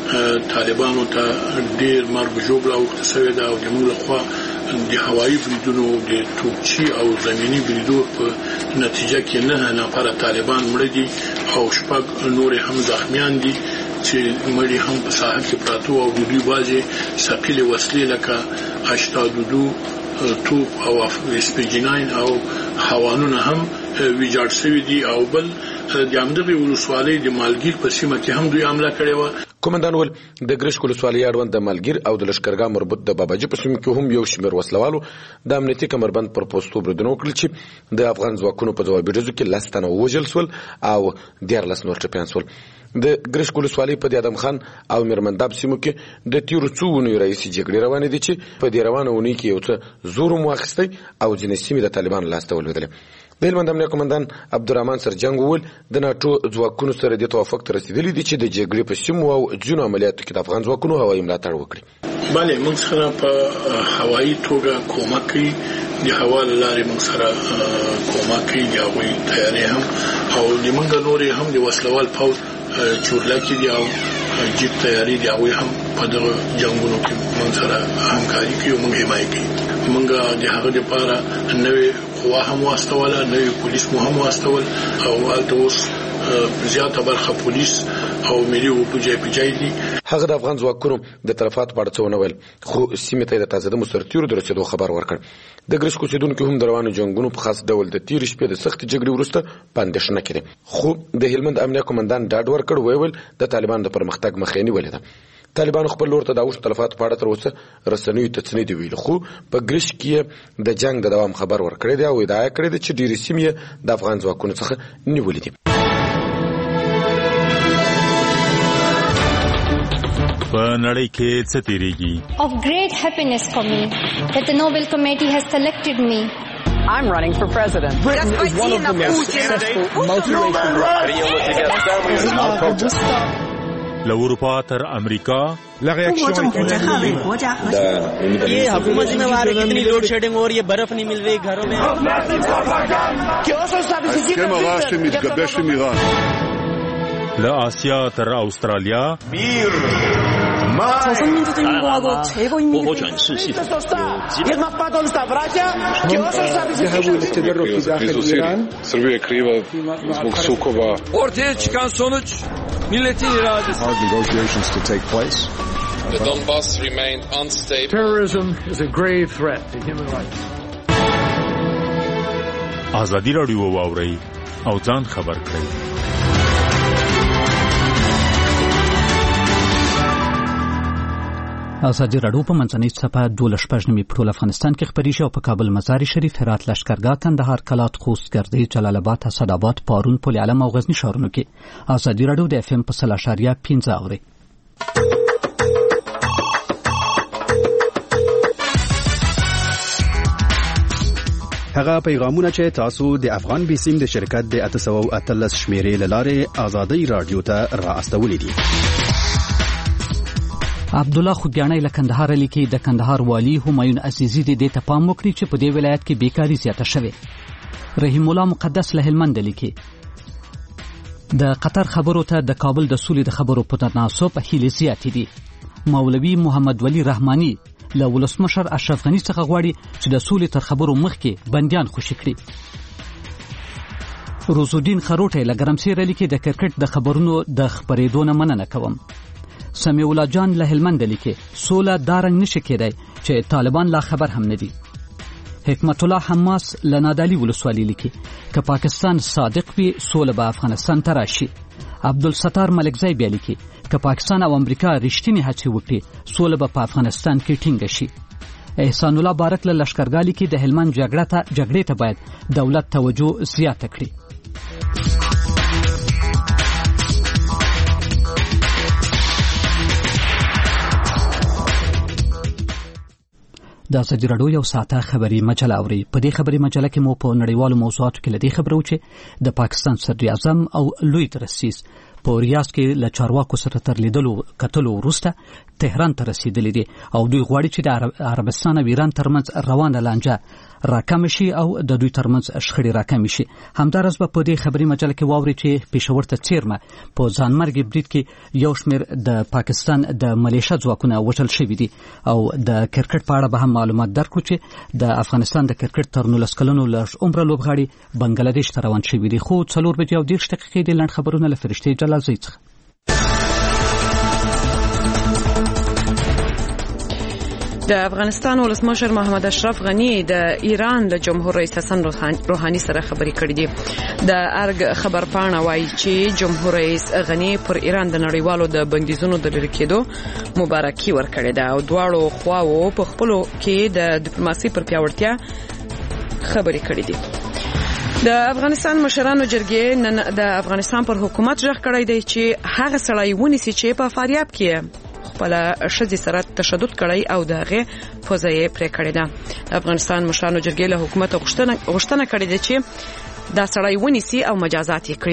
طالبانو ته ډیر مرګ جوړه او تسوي دا او موږ لخوا د هوایي بریدونو د توپچی او زمینی بریدو په نتیجه کې نه نفر طالبان مړ دي او شپږ نور هم زخمیان دي چې مړي هم په ساحل کې پراته او د دوی بازي سپیلې وسلې لکه 82 توپ او اسپیجناین او حوانونه هم ویجاړ شوی دي او بل د امدغه ولسوالۍ د مالګیر په سیمه کې هم دوی حمله کړې و. کومندان ول د ګرشک ولسوالۍ اړوند د مالګیر او د لشکرګاه مربوط د باباجي په سیمه کې هم یو شمېر وسلوالو د امنیتي کمربند پر پوسټو بریدونه وکړل چې د افغان ځواکونو په ځوابي ډزو کې 10 تنه وژل شول او 14 نور ټپیان شول. د ګرشک ولسوالۍ په ادم خان او میرمنداب سیمو کې د تیرو څو ونیو رئیسي جګړې روانې دي چې په دې روانه ونی کې یو څه زور مؤخستي او ځینې سیمې د طالبانو لاسته ولوېدلې. د هلمند امنیه قومندان عبدالرحمن سرجنګ وویل د ناټو ځواکونو سره د توافق ته رسیدلی دي چې د جګړې په سیمو او ځینو عملیاتو کې د افغان ځواکونو هوایي ملاتړ وکړي. بله موږ سره په هوایي توګه کومک کوي د هوا لارې موږ سره کومک کوي د هغوی تیارې هم او د موږ نورې هم د وسلوال پوځ چورلکې دي او جیب تیاری دی هغوی هم په دغه جنګونو کې موږ سره همکاري کوي او موږ حمایت کوي. موږ د هغه لپاره نوې قوا هم واستوله نوې پولیس مو هم واستول او هلته اوس زیاته برخه پولیس او ملي وګړو په جای دي. هغه د افغان ځواکونو د تلفات په اړه څه ونه ویل خو سیمې ته د تازه مسرتیرو د رسېدو خبر ورکړ. د ګرشک اوسېدونکو هم د روانو جنګونو په خاص ډول د تیر شپې د سخت جګړې وروسته پاندېښنه کړې خو د هلمند امنیه قومندان ډاډ ورکړ ویل د طالبانو د پرمختګ مخه نیولې ده. طالبانو خپل لور ته د اوس تلفات په اړه تر اوسه رسنیو ته څه نه دی ویل خو په ګرشک کې د جنگ د دوام خبر ورکړی دی او ادعا کړې ده چې ډېرې سیمې د افغان ځواکونو څخه نیولې دي. په نړۍ کې څه تیریږي؟ Of great happiness for me that the Nobel Committee has selected me. I'm running for president. Britain is one of the most successful multiracial لأوروپا تر امریکا ये हुकूमत जिम्मेवार है कितनी लोड शेडिंग हो रही है बर्फ नहीं मिल रही घरों में ההסכם הרע שמתגבש עם איראן لآسیا تر استرالیا 조선민주주의인공화국 최고입니다. Ortaya çıkan sonuç milletin iradesi. The Donbass remained unstable. Terrorism is a grave threat to human rights. آزادی راډیو واورئ او ځان خبر کړئ. ازادي راډیو په منځنۍ صفحه 12 په ټول افغانستان کې خبري شو په کابل مزار شریف هرات لشکرګاه کندهار کلات خوست ګردې جلال آباد اسداباد پارون پل علم او غزنی ښارونو کې ازادي راډیو د اف ام په 0.15 اوري. هغه پیغامونه چې تاسو د افغان بیسیم د شرکت د 813 شمیرې لاره ازادي راډیو ته را استولې دي. عبد الله خوګیاڼی له کندهار لیکي د کندهار والی همایون عزیزی د دې ته پام وکړي چې په دې ولایت کې بیکاری زیاته شوه. رحیم الله مقدس له هلمند لیکي د قطر خبرو ته د کابل د سولې د خبرو په تناسب هیله زیاتې دي. مولوی محمد ولی رحمانی له ولسمشر اشرف غنی څخه غواړي چې د سولې تر خبرو مخکې بنديان خوشي کړي. روزالدین خروټی له ګرمسیر لیکي د کرکټ د خبرونو د خبرېدو نه مننه کوم. سمیع الله جان له هلمند لیکي سوله دارنګ نشي کېدای چې طالبان لا خبر هم نه دي. حکمت الله حماس له نادعلي ولسوالۍ لیکي که پاکستان صادق وي سوله به افغانستان ته راشي. عبدالستار ملکزی بیا لیکي که پاکستان او امریکا رښتینې هڅې وکړي سوله به په افغانستان کې ټینګه شي. احسان الله بارک له لشکرګاه لیکي د هلمند جګړې ته باید دولت توجه زیاته کړي. د ازادي راډیو یو ساعته خبري مجله اوري. په دې خبري مجله کې مو په نړیوالو موضوعاتو کې لدی خبرو چې د پاکستان صدر اعظم او لوی رئیس په ریاض کې له چارواکو سره تر لیدلو کتلو وروسته تهران ته رسیدلی دي او دوی غواړي چې د عربستان او ایران ترمنځ روانه لانجه راکم شي او د دوی ترمنځ شخړې راکم شي. همدارس په دې خبري مجله کې واوري چې پېښور ته څیرمه په ځانمرګي برید کې یو شمېر د پاکستان د ملیشه ځواکونه وژل شوي دي او د کرکټ په اړه به هم معلومات درکړو چې د افغانستان د کرکټ تر 19 کلونو لږ عمره لوبغاړي بنگلاديش ته روان شوي دي. خو 4 بجې او 10 دقیقې د لنډ خبرونه له فرشتي جلالزۍ څخه. د افغانستان ولسمشر محمد اشرف غنی د ایران د جمهور رئیس حسن روحاني سره خبرې کړې دي. د ارګ خبرپاڼه وایي چې جمهور رئیس غنی پر ایران د نړیوالو د بندیزونو د لرې کېدو مبارکي ورکړې ده او دواړو خواو په خپلو کې د ډیپلوماسي پر پیاوړتیا خبرې کړې دي. د افغانستان مشرانو جرګې نن د افغانستان پر حکومت ژغ کړی دی چې هغه سړی ونیسي چې په فاریاب کې خپل شذې سره تشدد کړی او د هغه فوزي پرې کړی ده. د افغانستان مشرانو جرګې له حکومت غوښتنه کړې ده چې دا سړی ونیسي او مجازات یې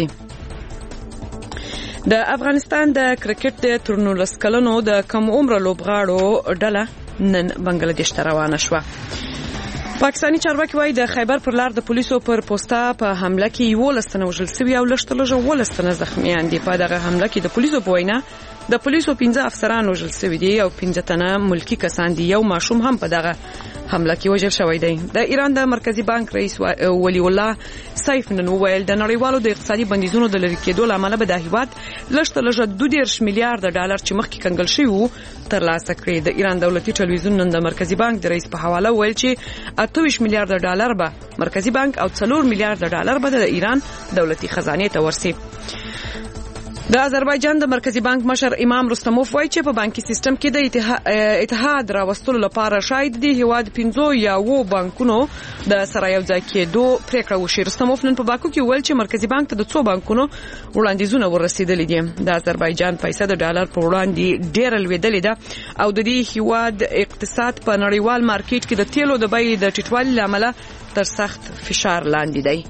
کړي. د افغانستان د کرکټ د تر 19 کلونو د کم عمر لوبغاړو ډله نن بنگلاديش ته روانه شوه. پاکستانی چارواکي وایي د خیبر پر لار د پولیسو پر پوسټا په حمله کې 11 تنه وژل شوي او لږ 11 تنه زخمیان دي. په دغه حمله کې د پولیسو په وینا د پولیسو 15 افسران وژل شوي دي او 15 تنه ملکی کسان دي. یو ماشوم هم په دغه حمله کې وژل شوی دی. د ایران د مرکزی بانک رئیس ولی الله سیف نن وویل د نړیوالو د اقتصادي بندیزونو د لرې کېدو له امله به د هیواد لږ 2 میلیارډ ډالر چې مخکې کنګل شوي وو ترلاسه کړي. د ایران دولتي ټلویزیون نن د مرکزی بانک د رئیس په حواله ویل چې 28 میلیارډ ډالر به مرکزی بانک او 4 میلیارډ ډالر به د ایران دولتي خزانه ته ورسي. د آذربایجان د مرکزی بانک مشر امام رستموف وایي چې په بانکي سیستم کې د اتحاد راوستلو لپاره شاید د هیواد 15 یا 20 بانکونو د سره یو ځای کېدو پریکړه وشي. رستموف نن په باکو کې ویل چې مرکزی بانک ته د 2 بانکونو وړاندیزونه ورسېدلي دي. د آذربایجان پیسې د ډالر په وړاندې ډېره لوېدلې ده او د دې هیواد اقتصاد په نړیوال مارکیټ کې د تیلو د بیې د ټیټوالي له امله تر سخت فشار لاندې دی.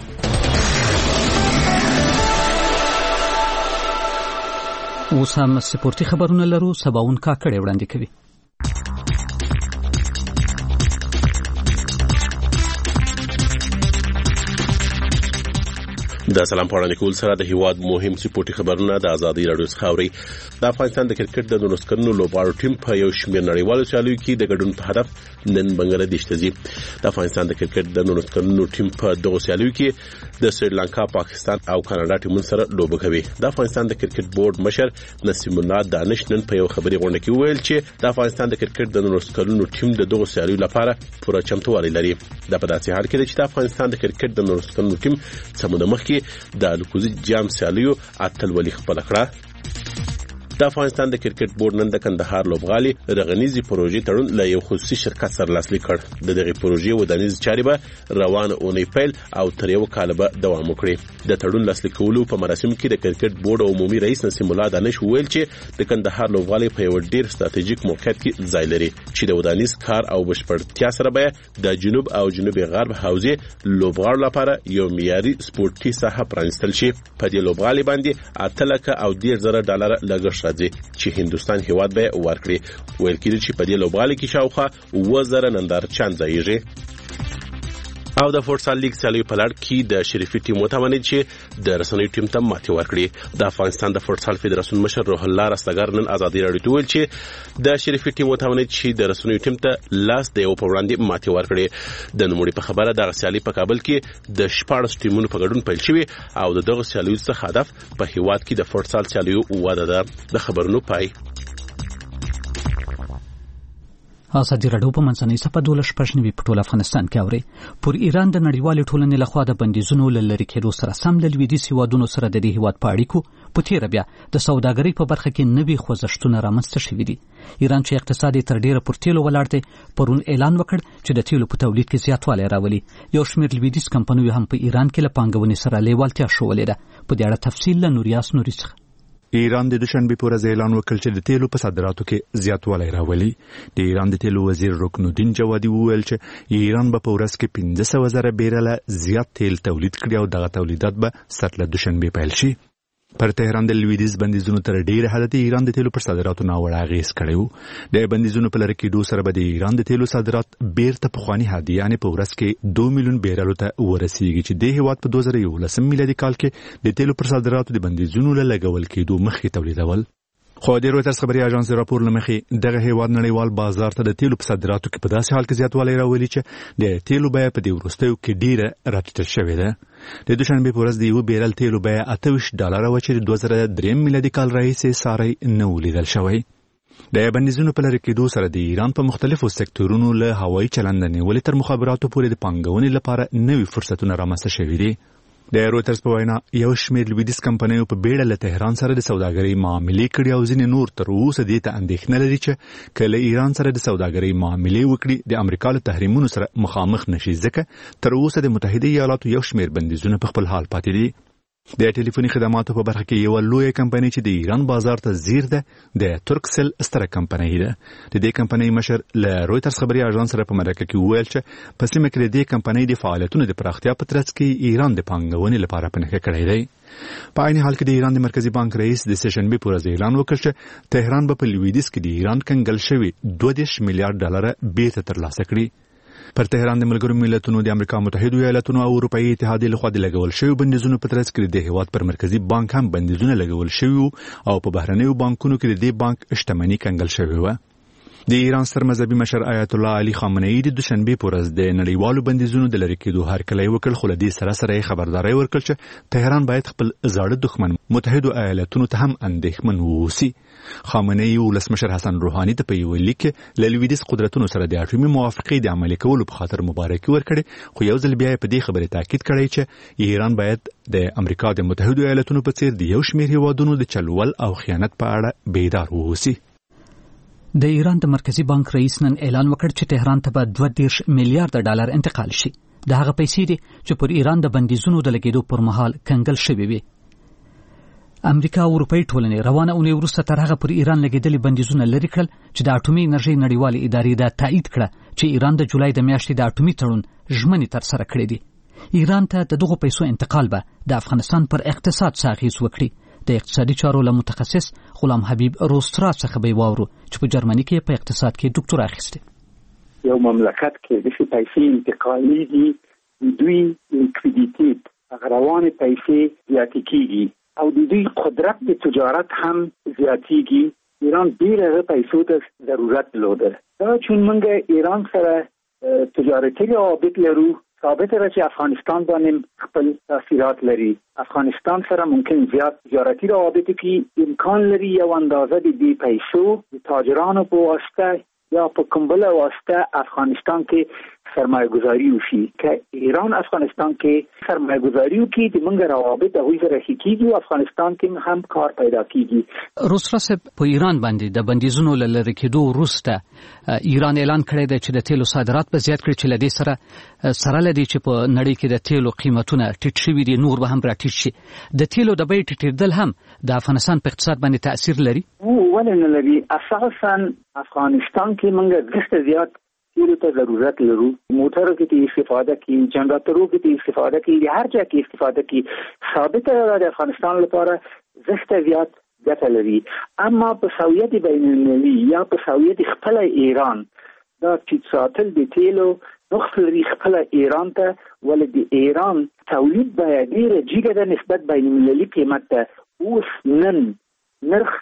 اوس هم سپورتي خبرونه لرو. سباون کاکړې وړاندې کوي. د سلام پاڼې کول سره د هیواد مهم سپورتي خبرونه د ازادي رادیو څخه اوري. د افغانستان د کرکټ د 19 کلونو لوبغاړو ټیم په یو شمېر نړیوالو سیالیو کې د ګډون په هدف نن بنگلاديش ته ځي. د افغانستان د کرکټ د 19 کلونو ټیم په دغه سیالیو کې د سریلانکا، پاکستان او کاناډا ټیمونو سره لوبه کوي. د افغانستان د کرکټ بورډ مشر نسیم الله دانش نن په یو خبري غونډه کې وویل چې د افغانستان د کرکټ د 19 کلونو ټیم د دغه سیالیو لپاره پوره چمتووالی لري. د په داسې حال کې چې د افغانستان د کرکټ د 19 کلونو ټیم سمونه مخکې د الکوزي جام سیالیو اتلولي خپل کړه. د افغانستان د کرکټ بورډ نن د کندهار لوبغالي رغنیزي پروژې تړون له یو خصوصي شرکت سره لاسلیک کړ. د دغه پروژې ودانیز چارې به روانه اونۍ پیل او تر یو کال به دوام وکړي. د تړون لاسلیکولو په مراسم کې د کرکټ بورډ عمومي رئیس نسیم الله دانش ویل چې د کندهار لوبغالي په یو ډیر ستراتیژیک موقعیت کې ځای لري چې د ودانیز کار او بشپړتیا سره به د جنوب او جنوب غرب حوزې لوبغاړو لپاره یو معیاري سپورتي ساحه پرانستل شي. په دې لوبغالي باندې 8 لک او 10,000 ډالر لګښت راځي چې هندستان هیواد به ورکړي. ویل کېږي چې په دې لوبغالي کې شاوخوا 1000 نندارچیان ځایږي. او د فوټسال لیګ سیالیو په لړ کې د شریفي ټیم وتوانید چې د رسنیو ټیم ته ماتې ورکړي. د افغانستان د فوټسال فدراسیون مشر روح الله رستګر نن ازادي راډیو ته ویل چې د شریفي ټیم وتوانید چې د رسنیو ټیم ته لاس د یو په وړاندې ماتې ورکړي. د نوموړي په خبره د سیالي په کابل کې د 14 ټیمونو په ګډون پیل شوی او دغه سیالیو څخه هدف په هیواد کې د فوټسال سیالیو وده ده. د خبرونو پای. ازادي راډیو په منځنۍ صفحه 12 په ټول افغانستان کې اوري. پر ایران د نړیوالې ټولنې لخوا د بندیزونو لری کېدو سره سم له لویدیځ هیوادونو سره د دې هیواد په اړیکو په تیر بیا د سوداګرۍ په برخه کې نوي خوځښتونه رامنځته شوي دي. ایران چې اقتصادي تر ډیره پر تیلو ولاړ دی پرون اعلان وکړ چې د تیلو په تولید کې زیاتوالی راولي. یو شمېر لویدیځ کمپنیو هم په ایران کې له پانګونې سره لیوالتیا ښودلې ده. په دې اړه تفصیل له نوریاس نوري څخه. ایران د دوشنبه په ورځ اعلان وکړ چې د تیلو په صادراتو کې زیاتوالی راولي. د ایران د تیلو وزیر رکن الدین جوادي وویل چې ایران به په ورځ کې 15,000 بیرله زیات تیل تولید کړي او دغه تولیدات به سره دوشنبه پیل شي. پر تهران د لویدیز بندیزونو تر ډیره حد د ایران د تیلو پر صادراتو ناوړه اغیز کړی و. د بندیزونو په لړ کې سره به د ایران د تیلو صادرات بیرته پخواني حد یعنی په ورځ کې 2 میلیون بیرلو ته ورسیږي چې د هیواد په 2011 میلادي کال کې د تیلو پر صادراتو د بندیزونو له لګول کېدو مخکې تولیدول. خو د رویټرز خبري اژانس راپور لمخې دغه هیواد نړیوال بازار ته د تیلو په صادراتو کې په داسې حال کې زیاتوالی راولي چې د تیلو بیه په دې وروستیو کې ډیره راټیټه شوې ده. د دوشنبه په ورځ د یو بیرل تیلو بیه $28 و چې د 2003 میلادي کال راهیسې ساری نه ولیدل شوی. د بندیزونو په لړ کې سره د ایران په مختلفو سکتورونو له هوایي چلند نیولې تر مخابراتو پورې د پانګونې لپاره نوي فرصتونه رامنځته شوي دي. د رویټرز په وینا یو شمېر لویدیز کمپنیو په بیړه له تهران سره د سوداګرۍ معاملې کړي او ځینې نور تر اوسه دې ته اندېښنه لري چې کله ایران سره د سوداګرۍ معاملې وکړي د امریکا له تحریمونو سره مخامخ نشي ځکه تر اوسه د متحده ایالاتو یو شمېر بندیزونه په خپل حال پاتې دي. د ټلیفوني خدماتو په برخه کې یو لوی کمپنی چې د ایران بازار ته ځیر ده د ترکسل ستره کمپنی ده. د دې کمپنی مشر له رویټرز خبري اژانس سره په مرکه کې وویل چې په سیمه کې د دې کمپنی د فعالیتونو د پراختیا په ترڅ کې ایران د پانګونې لپاره پنهخه کړی دی. په عین حال کې د ایران د مرکزی بانک رئیس د سشنبه په ورځ اعلان وکړ چې تهران به په لویدیز کې د ایران کنګل شوی $20 میلیارډ بیرته ترلاسه کړي. پر تهران د ملګرو ملتونو د امریکا متحده ایالاتونو او اروپאי اتحادیې لخوا د لګول شوی بندیزونو په ترڅ کې د هیواد پر مرکزی بانک هم بندیزونه لګول شوی او په بهرنیو بانکونو کې د دې بانک شتمنۍ کنګل شوی و. د ایران سر مذهبي مشر آیت الله علي خامنه‌ای د دوشنبه په ورځ د نړیوالو بندیزونو د لری کېدو هرکلی وکړ خو له دې سره خبرداري ورکړ چې تهران باید خپل زاړه دښمن متحده ایالاتونو ته هم اندېښمن ووسی. خامنه‌ای ولسمشر حسن روحاني ته په یو لیک له لویدیز قدرتونو سره د اټومي موافقې د عملي کولو په خاطر مبارکي ورکړي خو یو ځل بیا په دې خبره تاکید کړی چې ایران باید د امریکا د متحده ایالاتونو په څیر د یو شمېر هیوادونو د چلول او خیانت په اړه بیدار ووسی. د ایران د مرکزی بانک رئیس نن اعلان وکړ چې تهران ته به $20 میلیارډ انتقال شي. د هغه پیسې دي چې پر ایران د بندیزونو د لګیدو پر مهال کنګل شوی وي. امریکا او اروپאי ټولنې روانه اونۍ وروسته تر هغه پر ایران لګیدلي بندیزونه لري کړل چې د اټومي انرژي نړیوالې ادارې دا تایید کړه چې ایران د جولای د میاشتې د اټومي تړون ژمنې تر سره کړې دي. ایران ته د دغو پیسو انتقال به د افغانستان پر اقتصاد څه اغیز وکړي. د اقتصادي چارو له متخصص غلام حبیب روسترا څخه به واورو چې په جرمني کې په اقتصاد کې ډاکټر اخیسته. یو مملکت کې د پیسې انتقالي دي دوی لیکویډیټي روانه پیسې زیاتې کیږي او د دوی قدرت د تجارت هم زیاتېږي. ایران ډېر پیسو ته ضرورت لري. دا چون موږ ایران سره تجارتي روابط لرو ثابت را چې افغانستان باندې خپل تاثیرات لري. افغانستان سره ممکن زیات تجارتي روابط کې امکان لري یو اندازه د دې پیسو د تاجرانو په واسطه یا په کوم بل واسطه افغانستان کې سرمایه گذاری وشي. که ایران افغانستان کې سرمایه گذاری وکړي د موږ روابط هغوی سره ښه کیږي او افغانستان کې هم کار پیدا کیږي. روسرا صاحب په ایران باندې د بندیزونو له لرې کېدو وروسته ایران اعلان کړی دی چې د تیلو صادرات به زیات کړي چې له دې سره لدی چې په نړۍ کې د تیلو قیمتونه ټیټ شوي دي نور به هم راټیټ شي. د تیلو د بیې ټیټېدل هم د افغانستان په اقتصاد باندې تاثیر لري؟ ولې نه لري. اساسا افغانستان کې موږ ډېر زیات تیلو ته ضرورت لرو. موټرو کې استفاده کی، جنراتورو کې استفاده کی، هر ځای کې استفاده کی. ثابت ده د افغانستان لپاره زښت زیات ګټه لري. اما په سویت بین المللي یا په سویت خپل ایران دا چې ساتل د تیلو نقص لري خپل ایران ته ولې د ایران تولید باید ډیره جګه ده نسبت بین المللي قیمت ته. اوس نن نرخ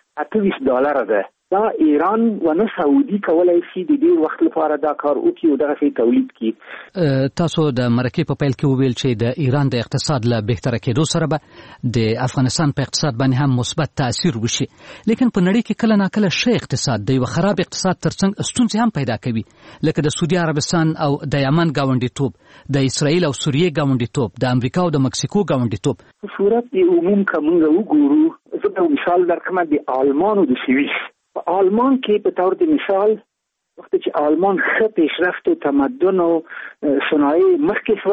$28 ده. دا ایران و نه سعودي کولای شي د ډیر وخت لپاره دا کار وکړي او دغه تولید کړي. تاسو د مرکې په پیل کې وویل چې د ایران د اقتصاد له بهتره کېدو سره به د افغانستان په اقتصاد باندې هم مثبت تاثیر وشي. لیکن په نړۍ کې کله ناکله ښه اقتصاد د یو خراب اقتصاد ترڅنګ ستونزې هم پیدا کوي لکه د سعودي عربستان او د یمن گاونډیتوب، د اسرائیل او سوریې گاونډیتوب، د امریکا او د مکسیکو گاونډیتوب. په صورت د عموم کومه وګورو زه په مثال درکمه د آلمان او د سویس. په آلمان کې په تور د مثال وخت چې آلمان ښه پیشرفت او تمدن او صنایع مخکې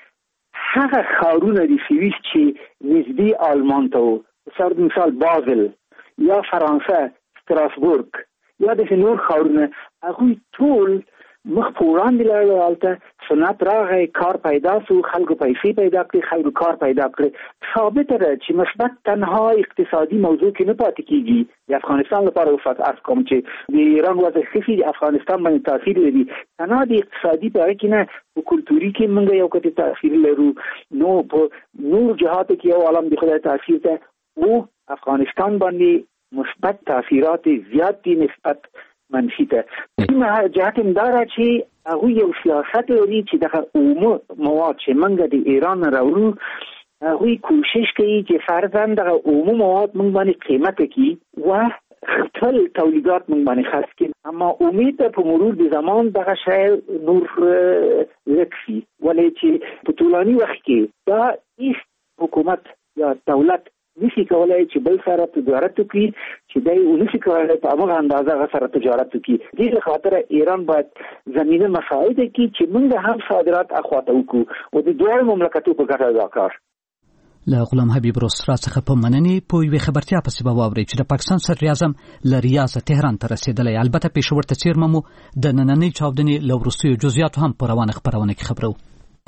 شوه هغه ښارونه د سویس چې نږدې آلمان ته وو په تور د مثال بازل یا فرانسه ستراسبورګ یا د نور ښارونه هغوی ټول مخ په وړاندې لاړ، هلته صنعت راغی، کار پیدا شو، خلکو پیسې پیدا کړې، خلکو کار پیدا کړې. ثابته ده چې مثبت تنها اقتصادي موضوع کې نه پاتې کیږي. د افغانستان لپاره وفات ارز کوم چې د ایران وضع خفي د افغانستان باندې تاثیر لري، تنها د اقتصادي په اړه کې نه په کلتوري کې موږ یو کته تاثیر لرو، نو په نور جهات کې یو عالم د خدای تاثیر ته او افغانستان باندې مثبت تاثیرات زیات دي نسبت منفي ته. کومه جهت انداره چې هغه یو سیاست لري چې د عموم مواد چې موږ د ایران راوړو، هغه کوشش کوي چې فرضاً د عموم مواد موږ باندې قیمت کوي و خپل تولیدات موږ باندې خرڅ کړي، اما امید په مرور د زمان دغه شی نور لکفي، ولې چې په طولاني وخت کې دا هیڅ حکومت یا دولت نشي کولای چې بل سره تجارت وکړي چې دای ونشي کولای په هغه اندازه سره تجارت وکړي. دې خاطر ایران باید زمينه مساعده کړي چې موږ هم صادرات اخواته وکړو او د دوه مملکتونو په ګټه دا کار. له غلام حبیب روسرا څخه په مننې په یوې خبرتیا پسې به واورئ چې د پاکستان صدر اعظم له ریاض تهران ته رسیدلی. البته پېښور ته څیرمه مو د نننۍ چاودنې له وروستیو جزئیاتو هم په روانه خپرونه کې خبرو.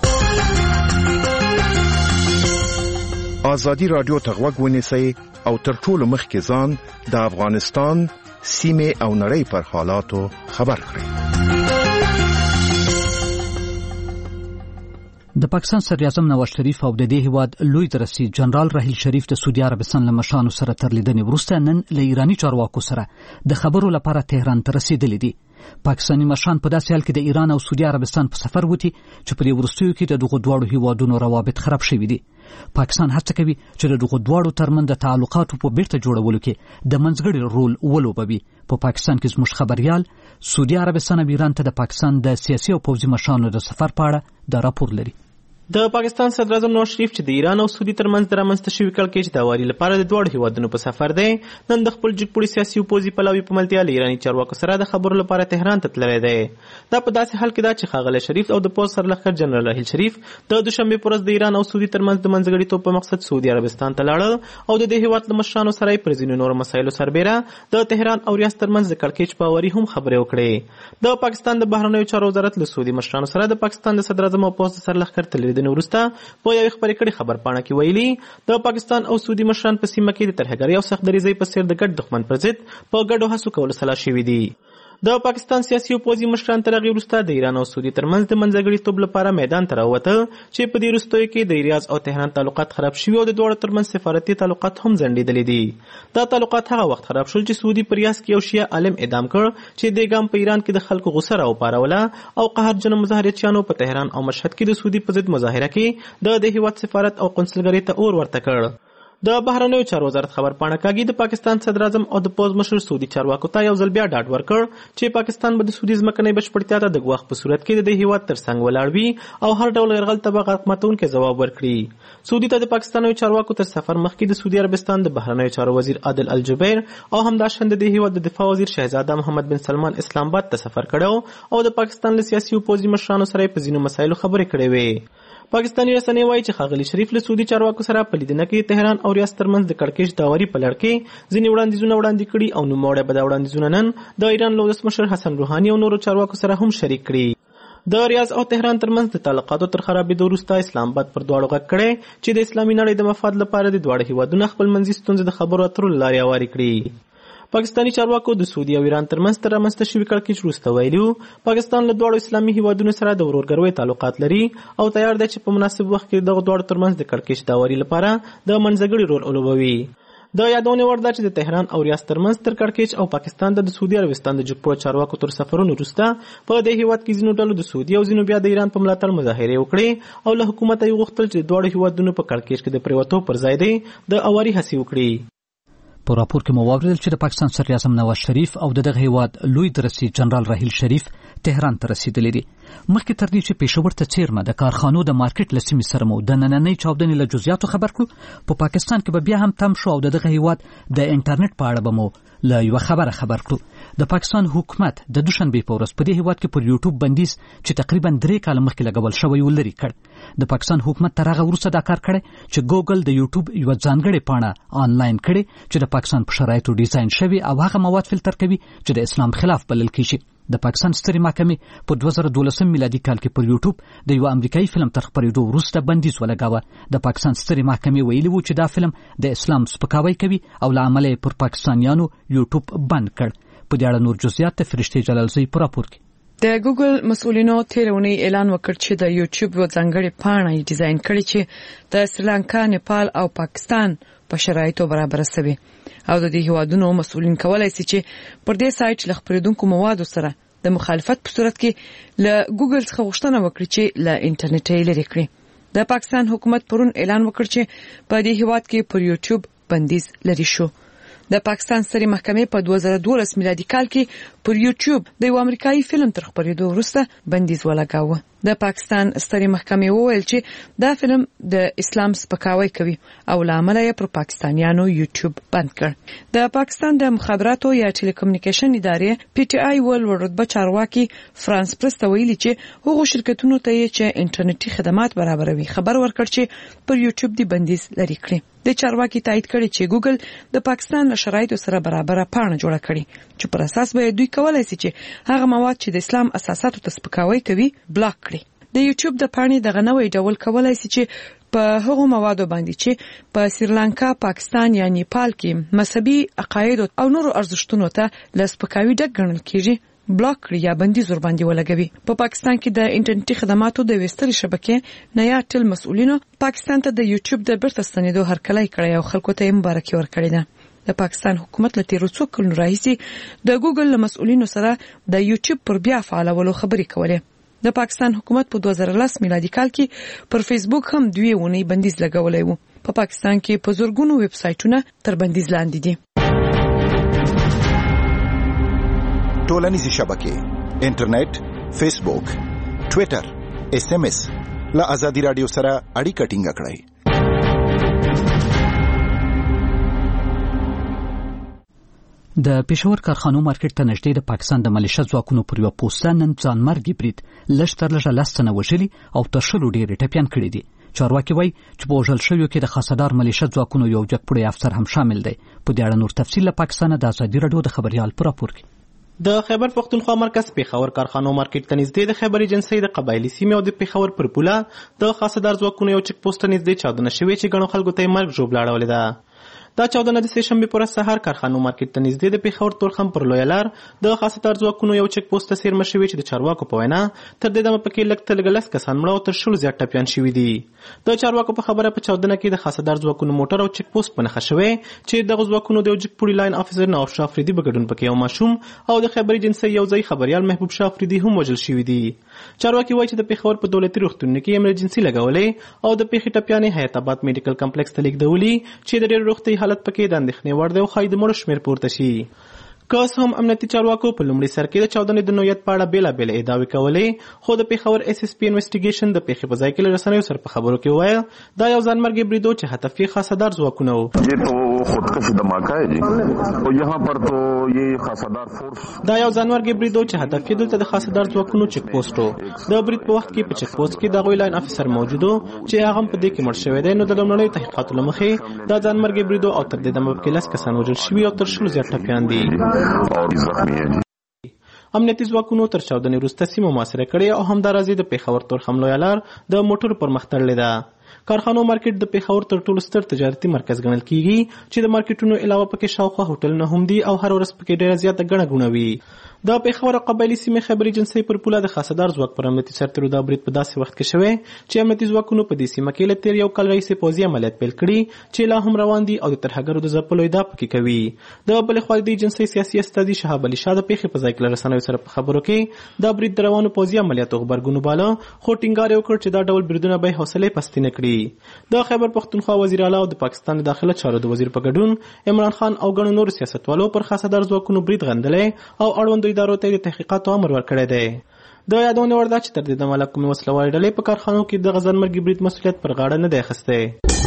آزادی رادیو ته غوږ ونیسئ او تر ټولو مخکې ځان د افغانستان سیمې او نړۍ پر حالاتو خبر کړئ. د پاکستان صدر اعظم نواز شریف او د دې هیواد لوی درسي جنرال رحیل شریف د سعودي عربستان له مشرانو سره تر لیدنې وروسته نن له ایراني چارواکو سره د خبرو لپاره تهران ته رسیدلي دي. پاکستاني مشران په داسې حال کې د ایران او سعودي عربستان په سفر وتی چې په دې وروستیو کې د دغو دواړو هیوادونو روابط خراب شوي دي. پاکستان هڅه کوي چې د دغو دواړو ترمنځ د تعلقاتو په بیرته جوړولو کې د منځګړي رول ولوبوي. په پاکستان کې زموږ خبريال سعودي عربستان او ایران ته د پاکستان د سیاسي او پوځي مشرانو د سفر په اړه د راپور لري. د پاکستان صدر اعظم نواز شریف چې د ایران او سعودي ترمنځ د رامنځته شوي کړکېچ د هواري لپاره د دواړو هیوادونو په سفر دی، نن د خپل جګپوړي سیاسي او پوځي پلاوي په ملتیا له ایراني چارواکو سره د خبرو لپاره تهران ته تللی دی. دا په داسې حال کې ده چې ښاغلی شریف او د پوځ سرلښکر جنرال رحیل شریف د دوشنبې په ورځ د ایران او سعودي ترمنځ د منځګړیتوب په مقصد سعودي عربستان ته لاړل او د دې هیواد له مشرانو سره یې پر ځینو نورو مسایلو سربیره د تهران او ریاض ترمنځ د کړکېچ په هواري هم خبرې وکړې. د پاکستان د بهرنیو چارو وزارت له سعودي مشرانو سره د پاکستان د صدر اعظم او پوځ سرلښکر تر لیدنې وروسته په یوې خبرې کړې خبرپاڼه کې ویلي د پاکستان او سعودي مشران په سیمه کې د ترهګرۍ او سختدریزۍ په څیر د ګډ دښمن پر ضد په ګډو هڅو کولو سلا شوي دي. د پاکستان سیاسي او پوځي مشران تر هغې وروسته د ایران او سعودي ترمنځ د منځګړیتوب لپاره میدان ته راووتل چې په دې وروستیو کې د ریاض او تهران تعلقات خراب شوي او د دواړو ترمنځ سفارتي تعلقات هم ځنډېدلي دي. دا تعلقات هغه وخت خراب شول چې سعودي په ریاض کې یو شیعه عالم اعدام کړ چې دې ګام په ایران کې د خلکو غوسه راوپاروله او قهرجنو مظاهرچیانو په تهران او مشهد کې د سعودي په ضد مظاهره کې د هیواد سفارت او قونسلګرۍ ته اور ورته کړ. د بهرنیو چارو وزارت خبرپاڼه کاږي د پاکستان صدر اعظم او د پوځ مشر سعودي چارواکو ته یو ځل بیا ډاډ ورکړ چې پاکستان به د سعودي ځمکنۍ بشپړتیا ته د ګواښ په صورت کې د دې هیواد تر څنګ ولاړ وي او هر ډول یرغل ته به غرق ماتونکی ځواب ورکړي. سعودي ته د پاکستاني چارواکو تر سفر مخکې د سعودي عربستان د بهرنیو چارو وزیر عادل الجبیر او همداشان د دې هیواد د دفاع وزیر شهزاده محمد بن سلمان اسلام آباد ته سفر کړو او د پاکستان له سیاسي او پوځي مشرانو سره په ځینو مسایلو خبرې کړې وې. پاکستاني رسنۍ وایي چې ښاغلي شریف له سعودي چارواکو سره په لیدنه کې تهران او ریاض ترمنځ د کړکېچ د هواري په لړ کې ځینې وړاندیزونه وړاندې کړي او نوموړی به دا وړاندیزونه نن د ایران له ولسمشر حسن روحاني او نورو چارواکو سره هم شریک کړي. د ریاض او تهران ترمنځ د تعلقاتو تر خرابېدو وروسته اسلام آباد پر دواړو غږ کړی چې د اسلامي نړۍ د مفاد لپاره د دواړو هیوادونو خپل منځي ستونزې د خبرو اترو له لارې هوارې کړي. پاکستاني چارواکو د سعودي او ایران ترمنځ تر رامنځته شوي کړکېچ وروسته ویلي پاکستان له دواړو اسلامي هیوادونو سره د ورورګلوۍ تعلقات لري او تیار دی چې په مناسب وخت کې دغه دواړو ترمنځ د کړکېچ د هواري لپاره د منځګړي رول ولوبوي. د یادونې وړ ده چې د تهران او ریاض ترمنځ تر کړکېچ او پاکستان ته د سعودي عربستان د جګپوړو چارواکو تر سفرونو وروسته په دې هیواد کې ځینو ډلو د سعودي او ځینو بیا د ایران په ملاتړ مظاهرې وکړې او له حکومته یې غوښتل چې د دواړو هیوادونو په کړکېچ کې د پرېوتو پر ځای دی د هواري هڅې وکړي. په راپور کې مو واورېدل چې د پاکستان صدر اعظم نواز شریف او دغه هیواد لوی درسي جنرال رحیل شریف تهران ته رسیدلي دي. مخکې تر دې چې پېښور ته څیرمه د کارخانو د مارکیټ له سیمې سره مو د نننۍ چاودنې له جزئیاتو خبر کړو. په پاکستان کې به بیا هم تم شو او دغه هیواد د انټرنیټ په اړه به مو له یو خبره خبر کړو. د پاکستان حکومت د دوشنبې په ورځ په دې هیواد کې پر یوټیوب بندیز چې تقریبا 3 کاله مخکې لګول شوی و لري کړ. د پاکستان حکومت تر هغه وروسته دا کار کړی چې ګوګل د یوټیوب یو ځانګړې پاڼه آنلاین کړي چې د پاکستان په شرایطو ډیزاین شوی او هغه مواد فلټر کوي چې د اسلام خلاف بلل کیږي. د پاکستان سترې محکمې په 2012 میلادي کال کې پر یوټیوب د یو امریکایي فلم تر خپرېدو وروسته بندیز ولګاوه. د پاکستان سترې محکمې ویلي وو چې دا فلم د اسلام سپکاوی کوي او له امله یې پر پاکستانیانو یوټیوب بند کړ. په دې اړه نور جزئیات د فرشتي جلالزی په راپور کې. د ګوګل مسؤلینو تیرونی اعلان وکړ چې د یوټیوب یو ځانګړی پاڼه ډیزاین کړي چې د سریلانکا، نیپال او پاکستان په شرایطو برابر شوي او د دې هیوادونو مسؤلین کولای شي چې پر دې سایت له خبرېدونکو موادو سره د مخالفت په صورت کې له ګوګل څخه غوښتنه وکړي چې له انټرنیټ یې لرې کړي. د پاکستان حکومت پرون اعلان وکړ چې په دې هیواد کې پر یوټیوب بندیز لري شو. د پاکستان سترې محکمې په 2012 میلادي کال کې پر یوټیوب د یو امریکایي فلم تر خپرېدو وروسته بندیز ولګاوه. د پاکستان سترې محکمې وویل چې دا فلم د اسلام سپکاوی کوي او له امله یې پر پاکستانیانو یوټیوب بند کړ. د پاکستان د مخابراتو یا ټیلیکومونیکیشن ادارې پی ټی آی ول رتبه چارواکي فرانس پرست ویلي چې هغه شرکتونو ته چې انټرنیټي خدمات برابروي خبر ورکړ چې پر یوټیوب دی بندیز لري کړی. د چارواکي تایید کړي چې ګوګل د پاکستان له شرایطو سره برابر پاڼه جوړه کړي چې پر اساس به دوی کولای شي چې هغه مواد چې د اسلام اساساتو ته سپکاوی کوي بلاک کړي. د یوټیوب د پاڼې د غنوي ډول کولای شي چې په هغو موادو باندې چې په سریلانکا، پاکستان یا نیپال کې مذهبي عقاید او نورو ارزښتونو ته له سپکاوي ډک ګڼل کیږي بلاک کړي یا بندیز ور باندې ولګوي. په پاکستان کې د انټرنیټي خدماتو د وستري شبکې نیا ټل مسؤلینو پاکستان ته د یوټیوب د بیرته ستنېدو هرکلی کړی او خلکو ته مبارکي ورکړې ده. د پاکستان حکومت له تیرو څو کلونو راهیسې د ګوګل له مسؤلینو سره د یوټیوب پر بیا فعالولو خبرې کولې. د پاکستان حکومت په 2010 میلادي کال کې پر فیسبوک هم 2 ونې بندیز لګولې وو. په پاکستان کې په زورګونو ویب سایټونه تر بندیز لاندې دي. ټولنیزې شبکې، انټرنیټ، فیسبوک، ټوئیټر، اس ام اس له ازادي رادیو سره اړیکه ټینګه کړئ. د پېښور کارخانو مارکیټ ته نږدې د پاکستان د ملیشه ځواکونو پر یو پوسټه نن ځانمرګي برید لږ تر لږه 10 تنه وژلي او تر 100 ډېر ټپيان کړي دي. چارواکي وایي چې په وژل شویو کې د خاصدار ملیشه ځواکونو یو جګپوړی افسر هم شامل دی. په دې اړه نور تفصیل له پاکستان د ازادي رادیو د خبريال پر راپور کې. د خیبر پختونخوا مرکز پېښور کارخانو مارکیټ ته نږدې د خیبر ایجنسۍ د قبایلي سیمې او د پېښور پر پوله د خاصدار ځواکونو یو چک پوسټ نږدې چاودنه شوې چې ګڼو خلکو ته مرګ ژوبله اړولې ده. دا چاودنه د سهشنبې پر سهار کارخانو مارکیټ ته نږدې د پېښور تورخم پر لویه لار د خاصدار ځواکونو یو چک پوسټ ته څیرمه شوې چې د چارواکو په وینا تر دې دمه پکې لږ تر لږه 10 کسان مړه او تر 100 زیات ټپیان شوي دي. د چارواکو په خبره په چاودنه کې د خاصدار ځواکونو موټر او چک پوسټ په نښه شوی چې دغه ځواکونو د یو جګپوړي لاین افیسر نواب شاه افریدي په ګډون پکې یو ماشوم او د خیبر ایجنسۍ یو ځای خبريال محبوب شاه افریدي هم وژل شوي دي. چارواکي وایي چې د پېښور په دولتي روغتونونو کې ایمرجنسي لګولې او د پیښې ټپیانې حیات آباد میډیکل کمپلیکس ته لیږدولي چې د ډېر روغتي حالت پکې د اندېښنې وړ دی او ښایي د مړو شمېر پورته شي. که هم امنیتي چارواکو په لومړي سر کې د چاودنې د نوعیت په اړه بېلابېلې ادعاوې کولې خو د پېښور اس اس پی انویسټیګیشن د پیښې په ځای کې له رسنیو سره په خبرو کې وویل دا یو ځانمرګي بریدو چې هدف یې خاصدار ځواکونه وو. دا یو ځانمرګي بریدو چې هدف یې دلته د خاصدار ځواکونو چک پوسټ و. د برید په وخت کې په چک پوسټ کې د هغوی لاین افیسر موجود و چې هغه هم په دې کې مړ شوی دی. نو د لومړنیو تحقیقاتو له مخې دا ځانمرګي بریدو او تر دې دمه پکې 10 کسان وژل شوي او تر 100 زیات ټپیان دي. امنیتي ځواکونو تر چاودنې وروسته سیمه محاصره کړې او همداراز د پېښور تورخم لویه لار د موټرو پر مخ تړلې ده. کارخانو مارکیټ د پېښور تر ټولو ستر تجارتي مرکز ګڼل کیږي چې د مارکیټونو علاوه پکې شاوخوا هوټلونه هم دي او هر ورځ پکې ډېره زیاته ګڼه ګوڼه وي. د پېښور قبایلي سیمې خیبر ایجنسۍ پر پوله د خاصدار ځواک پر امنیتي سرتېرو دا برید په داسې وخت کې شوی چې امنیتي ځواکونو په دې سیمه کې له تېر یو کال راهیسې پوځي عملیات پیل کړي چې لا هم روان دي او د ترهګرو د ځپلو ادعا پکې کوي. د بلې خوا د ایجنسۍ سیاسي استازي شهاب علي شاه د پېښې په ځای کې له رسنیو سره په خبرو کې دا برید د روانو پوځي عملیاتو غبرګون وباله خو ټینګار یې وکړ چې دا ډول بریدونه به حوصلې پستې نه کړي. د خیبر پختونخوا وزیر اعلی او د پاکستان د داخله چارو د وزیر په ګډون عمران خان او ګڼو نورو سیاستوالو پر خاصدار ځواکونو برید غندلې او اړوندو ادارو ته د تحقیقاتو امر ورکړی دی. د یادونه وړ ده چې تر دې دمه له کومې وسلوالې ډلې په کارخانو کې د ځانمرګي برید مسؤلیت پر غاړه نه دی اخیستی.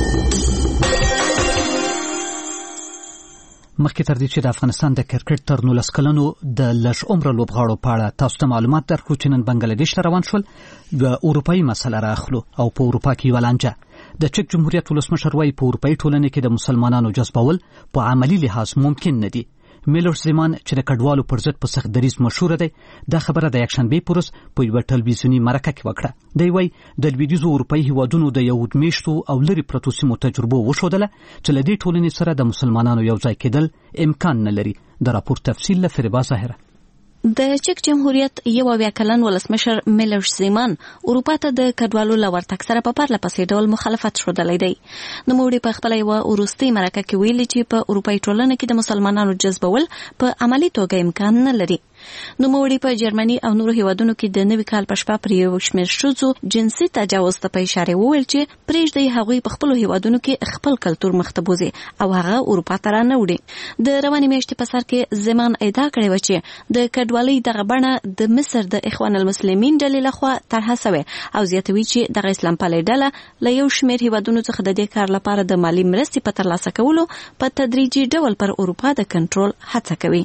مخکې تر دې چې د افغانستان د کرکټ تر 19 کلنو د لږ عمره لوبغاړو په اړه تاسو ته معلومات درکړو چې نن بنګلادیش ته روان شول د اروپایي مسله راخلو او په اروپا کې یوه لانجه. د چک جمهوریت ولسمشر وایي په اروپایي ټولنه کې د مسلمانانو جذبول په عملی لحاظ ممکن نه دي. میلوش زیمان چې د کډوالو پر ضد په سخت دریځ مشهور دی دا خبره د یکشنبه پورس په یو ټلویزیونی مرکه کې وکړه. دی وایي د لویدیځو اروپایي هیوادونو د یهود میشتو او لري پرتو سیمو تجربه وښودله چې له دې ټولنې سره د مسلمانانو یو ځای کېدل امکان نه لري. د راپور تفصیل له فریبا ظاهره. د چک جمهوریت 1 کلن ولسمشر میلوش زیمان اروپا ته د کډوالو لورتګ سره په پرله پسې ډول مخالفت ښودلی دی. نوموړي په خپله یوه وروستۍ مرکه کې ویلي چې په اروپایي ټولنه کې د مسلمانانو جذبول په عملي توګه امکان نه لري. نوموړي په جرمني او نورو هیوادونو کې د نوي کال په شپه پر یو شمېر ښځو جنسي تجاوز ته په اشاره وویل چې پرېږدئ هغوی په خپلو هیوادونو کې خپل کلتور مخ ته بوځي او هغه اروپا ته رانه وړي. د روانې میاشتې په سر کې زمان ادعا کړې وه چې د کډوالۍ دغه بڼه د مصر د اخوان المسلمین ډلې لخوا طرحه سوې او زیاتوي چې دغه اسلام پالې ډله له یو شمېر هیوادونو څخه د دې کار لپاره د مالي مرستې په ترلاسه کولو په تدریجي ډول پر اروپا د کنټرول هڅه کوي.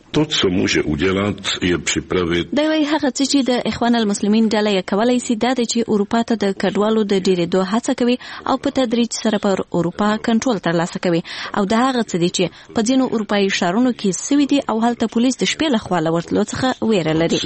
دا وایي هغه څه چې د اخوان المسلمین ډله یې کولی سي دا دی چې اروپا ته د کډوالو د ډېرېدو هڅه کوي او په تدریج سره پر اروپا کنټرول ترلاسه کوي او دا هغه څه دي چې په ځینو اروپایي ښارونو کې سوي دي او هلته پولیس د شپې لخوا له ورتلو څخه ویره لري.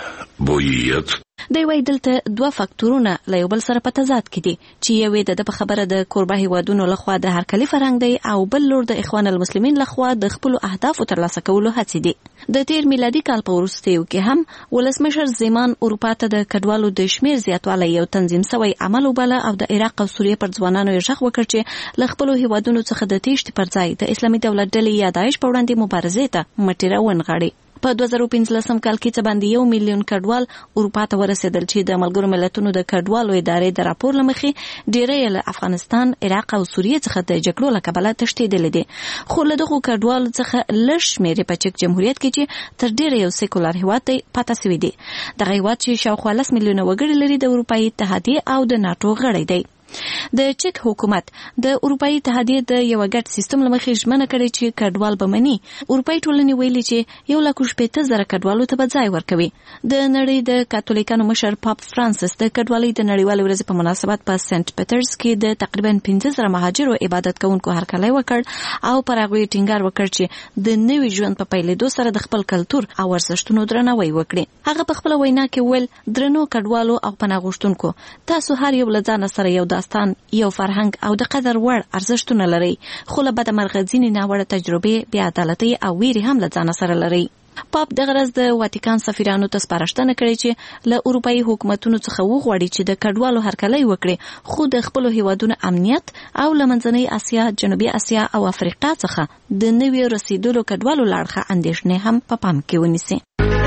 دی وایي دلته 2 فاکتورونه له یو بل سره په تضاد کې دي چې یو یې د په خبره د کوربه هیوادونو لخوا د هرکلي فرهنګ دی او بل لور د اخوان المسلمین لخوا د خپلو اهدافو ترلاسه کولو هڅې دي. د تیر میلادي کال په وروستیو کې هم ولسمشر زیمان اروپا ته د کډوالو د شمېر زیاتوالی یو تنظیم سوی عمل وباله او د عراق او سوریې پر ځوانانو یې غږ وکړ چې له خپلو هیوادونو څخه د تیښتې پر ځای د اسلامي دولت ډلې یا داعش په وړاندې مبارزې ته مټې راونغاړي. په 2015 کال کې څه باندې 1 میلیون کډوال اروپا ته ورسېدل چې د ملګرو ملتونو د کډوالو ادارې د راپور له مخې ډېری له افغانستان، عراق او سوریې څخه د جګړو له کبله تښتېدلي دي. خو له دغو کډوالو څخه لږ شمېر په چک جمهوریت کې چې تر ډېره یو سیکولر هیواد دی پاتې سوي دي. دغه هیواد چې شاوخوا 10 میلیونه وګړي لري د اروپایي اتحادیې او د ناټو غړی دی. د چک حکومت د اروپایي اتحادیې د یو ګډ سیستم له مخې ژمنه کړې چې کډوال به مني. اروپایي ټولنې ویلي چې 1,60,000 کډوالو ته به ځای ورکوي. د نړۍ د کاتولیکانو مشر پاپ فرانسیس د کډوالۍ د نړیوالې ورځې په مناسبت په سنت پیټرز کې د تقریبا 15,000 مهاجرو عبادت کوونکو هرکلی وکړ او پر هغوی ټینګار وکړ چې د نوي ژوند په پیلېدو سره د خپل کلتور او ارزښتونو درناوی وکړي. هغه په خپله وینا کې ویل درنو کډوالو او پناه غوښتونکو، تاسو هر یو له ځانه سره یو داستان، یو فرهنګ او د قدر وړ ارزښتونه لري، خو له بده مرغه ځینې ناوړه تجربې، بې عدالتۍ او ویرې هم له ځانه سره لري. پاپ دغه ورځ د واتیکان سفیرانو ته سپارښتنه کړې چې له اروپایي حکومتونو څخه وغواړي چې د کډوالو هرکلی وکړي، خو د خپلو هیوادونو امنیت او له منځنۍ اسیا، جنوبي اسیا او افریقا څخه د نویو رسیدلو کډوالو له اړخه اندېښنې هم په پام کې ونیسي.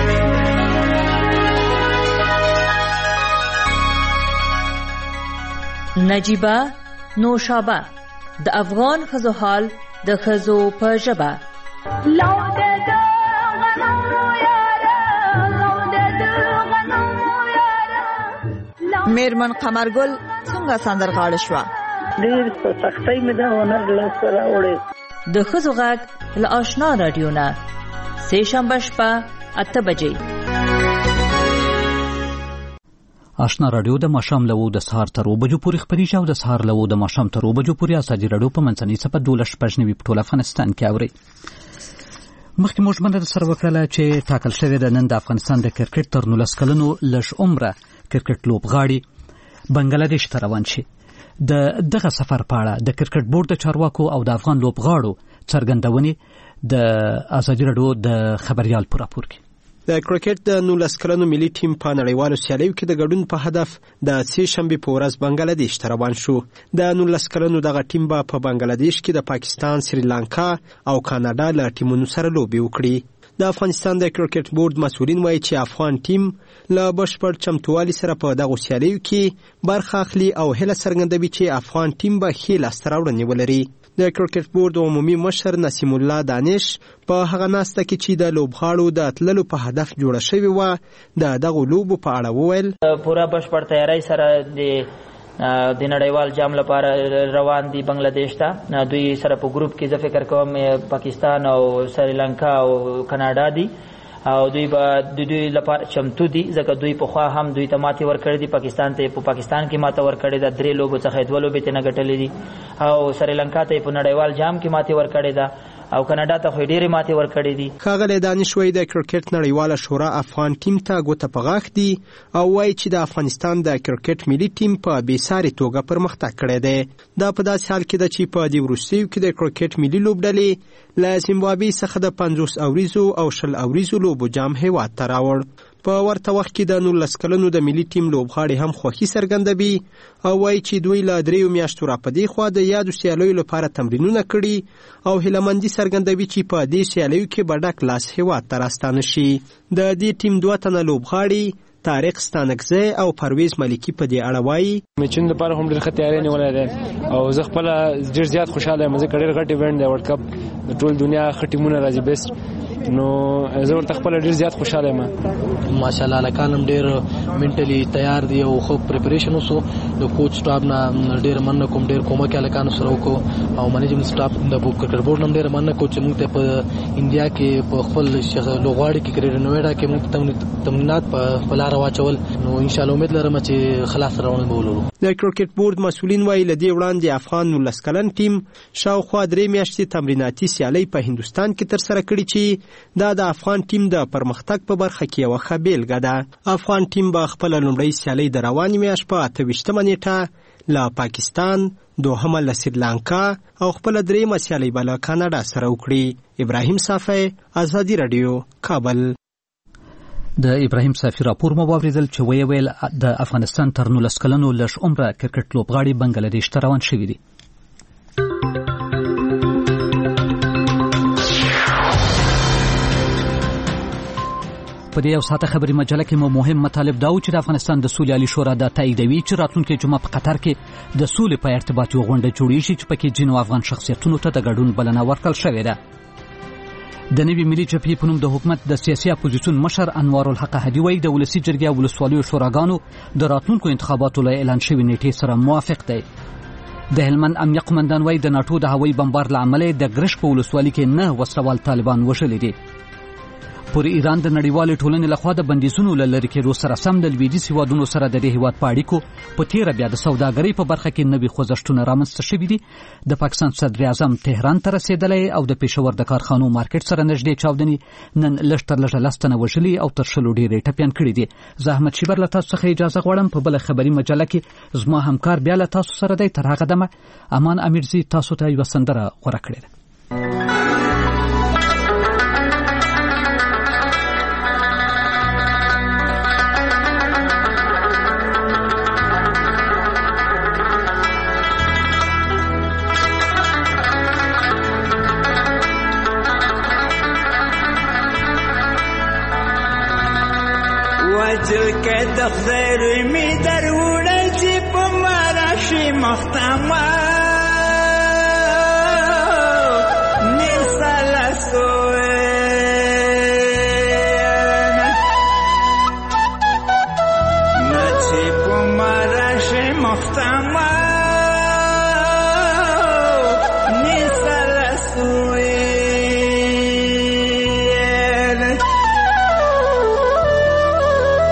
نجیبه نوشابه د افغان ښځو حال د ښځو په ژبه. میرمن قمرګل څنګه سندرغاړې شوه؟ ډېر په سختۍ مې دا هنر لاسته راوړی. د ښځو غږ له آشنا راډیو نه سه شنبه شپه 8 بجې. آشنا رادیو د ماښام له 9 د سهار تر 9 بجو پورې خپرېږي او د سهار له 9 د ماښام تر 9 بجو پورې ازادي رادیو په منځنۍ څپه 12.9 په ټول افغانستان کې اوري. مخکې موږ باندې سره وکړله چې ټاکل شوې ده نن د افغانستان د کرکټ تر 19 کلنو لږ عمره کرکټ لوبغاړي بنگلاديش ته روان شي. دغه سفر په اړه د کرکټ بورډ د چارواکو او د افغان لوبغاړو څرګندونې د ازادي رادیو د خبريال پر راپور کې. د کرکټ د 19 کلنو ملي ټیم په نړیوالو سیالیو کې د ګډون په هدف د سه شنبې په ورځ بنگلاديش ته روان شو. د 19 کلنو دغه ټیم به په بنگلاديش کې د پاکستان، سریلانکا او کاناډا له ټیمونو سره لوبې وکړي. د افغانستان د کرکټ بورډ مسؤلین وایي چې افغان ټیم له بشپړ چمتووالي سره په دغو سیالیو کې برخه اخلي او هیله څرګندوي چې افغان ټیم به ښې لاسته راوړنې ولري. د کرکټ بورډ عمومي مشر نسیم الله دانش په هغه ناسته کې چې د لوبغاړو د تللو په هدف جوړه شوې وه د دغو لوبو په اړه وویل پوره بشپړ تیاری سره د نړیوال جام لپاره روان دي بنگلاديش ته. دوی سره په ګروپ کې زه فکر کوم پاکستان او سریلانکا او کاناډا دي او دوی به دوی لپاره چمتو دي ځکه دوی په خوا هم دوی ته ماتې ورکړې دي. پاکستان ته په پاکستان کې ماته ورکړې ده، 3 لوبو څخه 2 لوبې ته نه ګټلې دي او سریلانکا ته په نړیوال جام کې ماتې ورکړې ده او کاناډا ته خو ډېرې ماتې ورکړې دي. ښاغلی دانش وایي د کرکټ نړیواله شورا افغان ټیم ته ګوته په غاښ دي او وایي چې د افغانستان د کرکټ ملي ټیم په بېسارې توګه پرمختګ کړی دی. دا په داسې حال کې ده چې په دې وروستیو کې د کرکټ ملي لوبډلې له زیمبابوې څخه د 50 اوریزو او 20 اوریزو لوبو جام هېواد ته راوړ. په ورته وخت کې د 19 کلنو د ملي ټیم لوبغاړي هم خوښي څرګندوي او وایي چې دوی له 3 میاشتو راپدې خوا د یادو سیالیو لپاره تمرینونه کړي او هیلهمندي څرګندوي چې په دې سیالیو کې به ډک لاس هېواد ته راستانه شي. د دې ټیم 2 تنه لوبغاړي طارق ستانکزی او پرویز ملکی په دې اړه وایي میچونو لپاره هم ډېر ښه تیاری نیولی دی او زه خپله ډېر زیات خوشحاله یم. ځکه ډېر غټ ایونټ دی ورلډ کپ، د ټول دنیا ښه ټیمونه راځي بیسټ، نو زه ورته خپله ډېر زیات خوشحاله یم. ماشاءالله هلکان هم ډېر منټلي تیار دي او ښه پریپریشن وسو. د کوچ سټاف نه ډېر مننه کوم، ډېر کومک یې هلکانو سره وکړو او منیجمنټ سټاف د کرکټ بورډ هم ډېر مننه کوم چې موږ ته په انډیا کې په خپل لوبغاړي کې ګریډ کې موږ تمرینات په لاره واچول. نو ان شاء الله امید لرم چې خلاص روان به ولرو. د کرکټ بورډ مسؤلین وایي له دې وړاندې افغان 19 کلن ټیم شاوخوا 3 میاشتې تمریناتي سیالۍ په هندوستان کې ترسره کړي چې دا د افغان ټیم د پرمختګ په برخه کې یوه ښه بیلګه ده. افغان ټیم به خپله لومړۍ سیالۍ د روانې میاشت په 28مه نیټه له پاکستان، دوهمه له سریلانکا او خپله 3مه سیالۍ به له کاناډا سره وکړي. ابراهیم صافی، ازادي راډیو، کابل. د ابراهیم صافی راپور مو واوریدل چې ویل د افغانستان تر 19 کلنو لږ عمره کرکټ لوبغاړي بنگلاديش ته روان شوي دي. په دې یو ساعته خبري مجله کې مو مهم مطالب دا و چې د افغانستان د سولې عالی شورا د تاییدوي چې راتلونکي جمعه په قطر کې د سولې په ارتباط یو غونډه جوړیږي چې پکې ځینو افغان شخصیتونو ته د ګډون بلنه ورکړل شوې ده. د نوي ملي جبهې په نوم د حکومت د سیاسي اپوزیسیون مشر انوار الحق هدي وایي د ولسي جرګې او ولسوالیو شوراګانو د راتلونکو انتخاباتو له اعلان شوي نیټې سره موافق دی. د هلمند امنیه قمندان وایي د ناټو د هوایي بمبار له امله د ګرش په ولسوالۍ کې 9 وسلوال طالبان وژلي دي. پر ایران د نړیوالې ټولنې لخوا د بندیزونو له لرې کېدو سره سم د لویدیځ هیوادونو سره د دې هیواد په اړیکو په تیره بیا د سوداګرۍ په برخه کې نوي خوځښتونه رامنځته شوي دي. د پاکستان صدر اعظم تهران ته رسېدلی او د پېښور د کارخانو مارکیټ سره نږدې چاودنې نن لږ تر لږه 10 تنه وژلي او تر 20 ډېرې ټپیان کړي دي. زه احمد شیبر له تاسو څخه اجازه غواړم. په بله خبري مجله کې زما همکار بیا له تاسو سره دی. تر هغه دمه امان امیرزي تاسو ته یوه سندره غوره کړې ده. وجل که د خیر می در وړل چې په مراشي مختمه نساله سوې نه چې په مراشي مختمه نساله سوې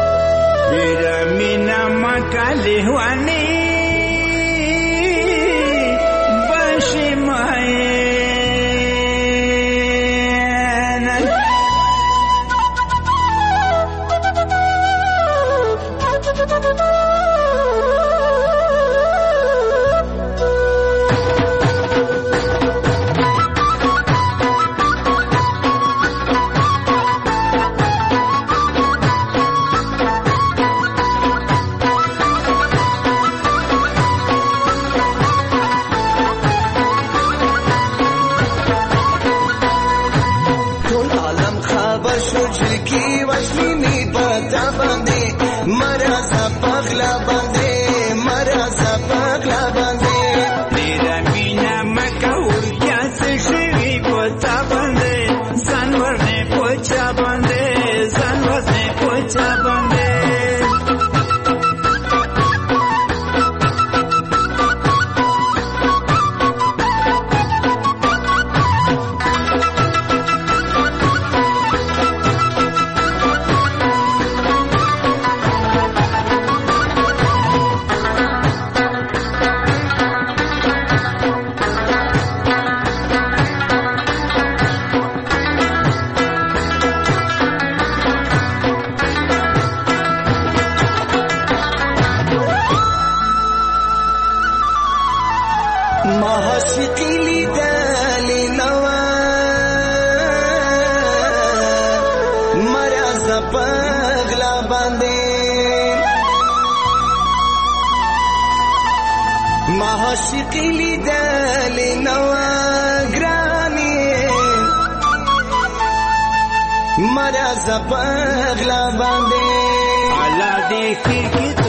کالهوانی محاسقی لیدلی نوا مرز پغلا باندې محاسقی لیدلی نوا ګرانی مرز پغلا باندې الله دې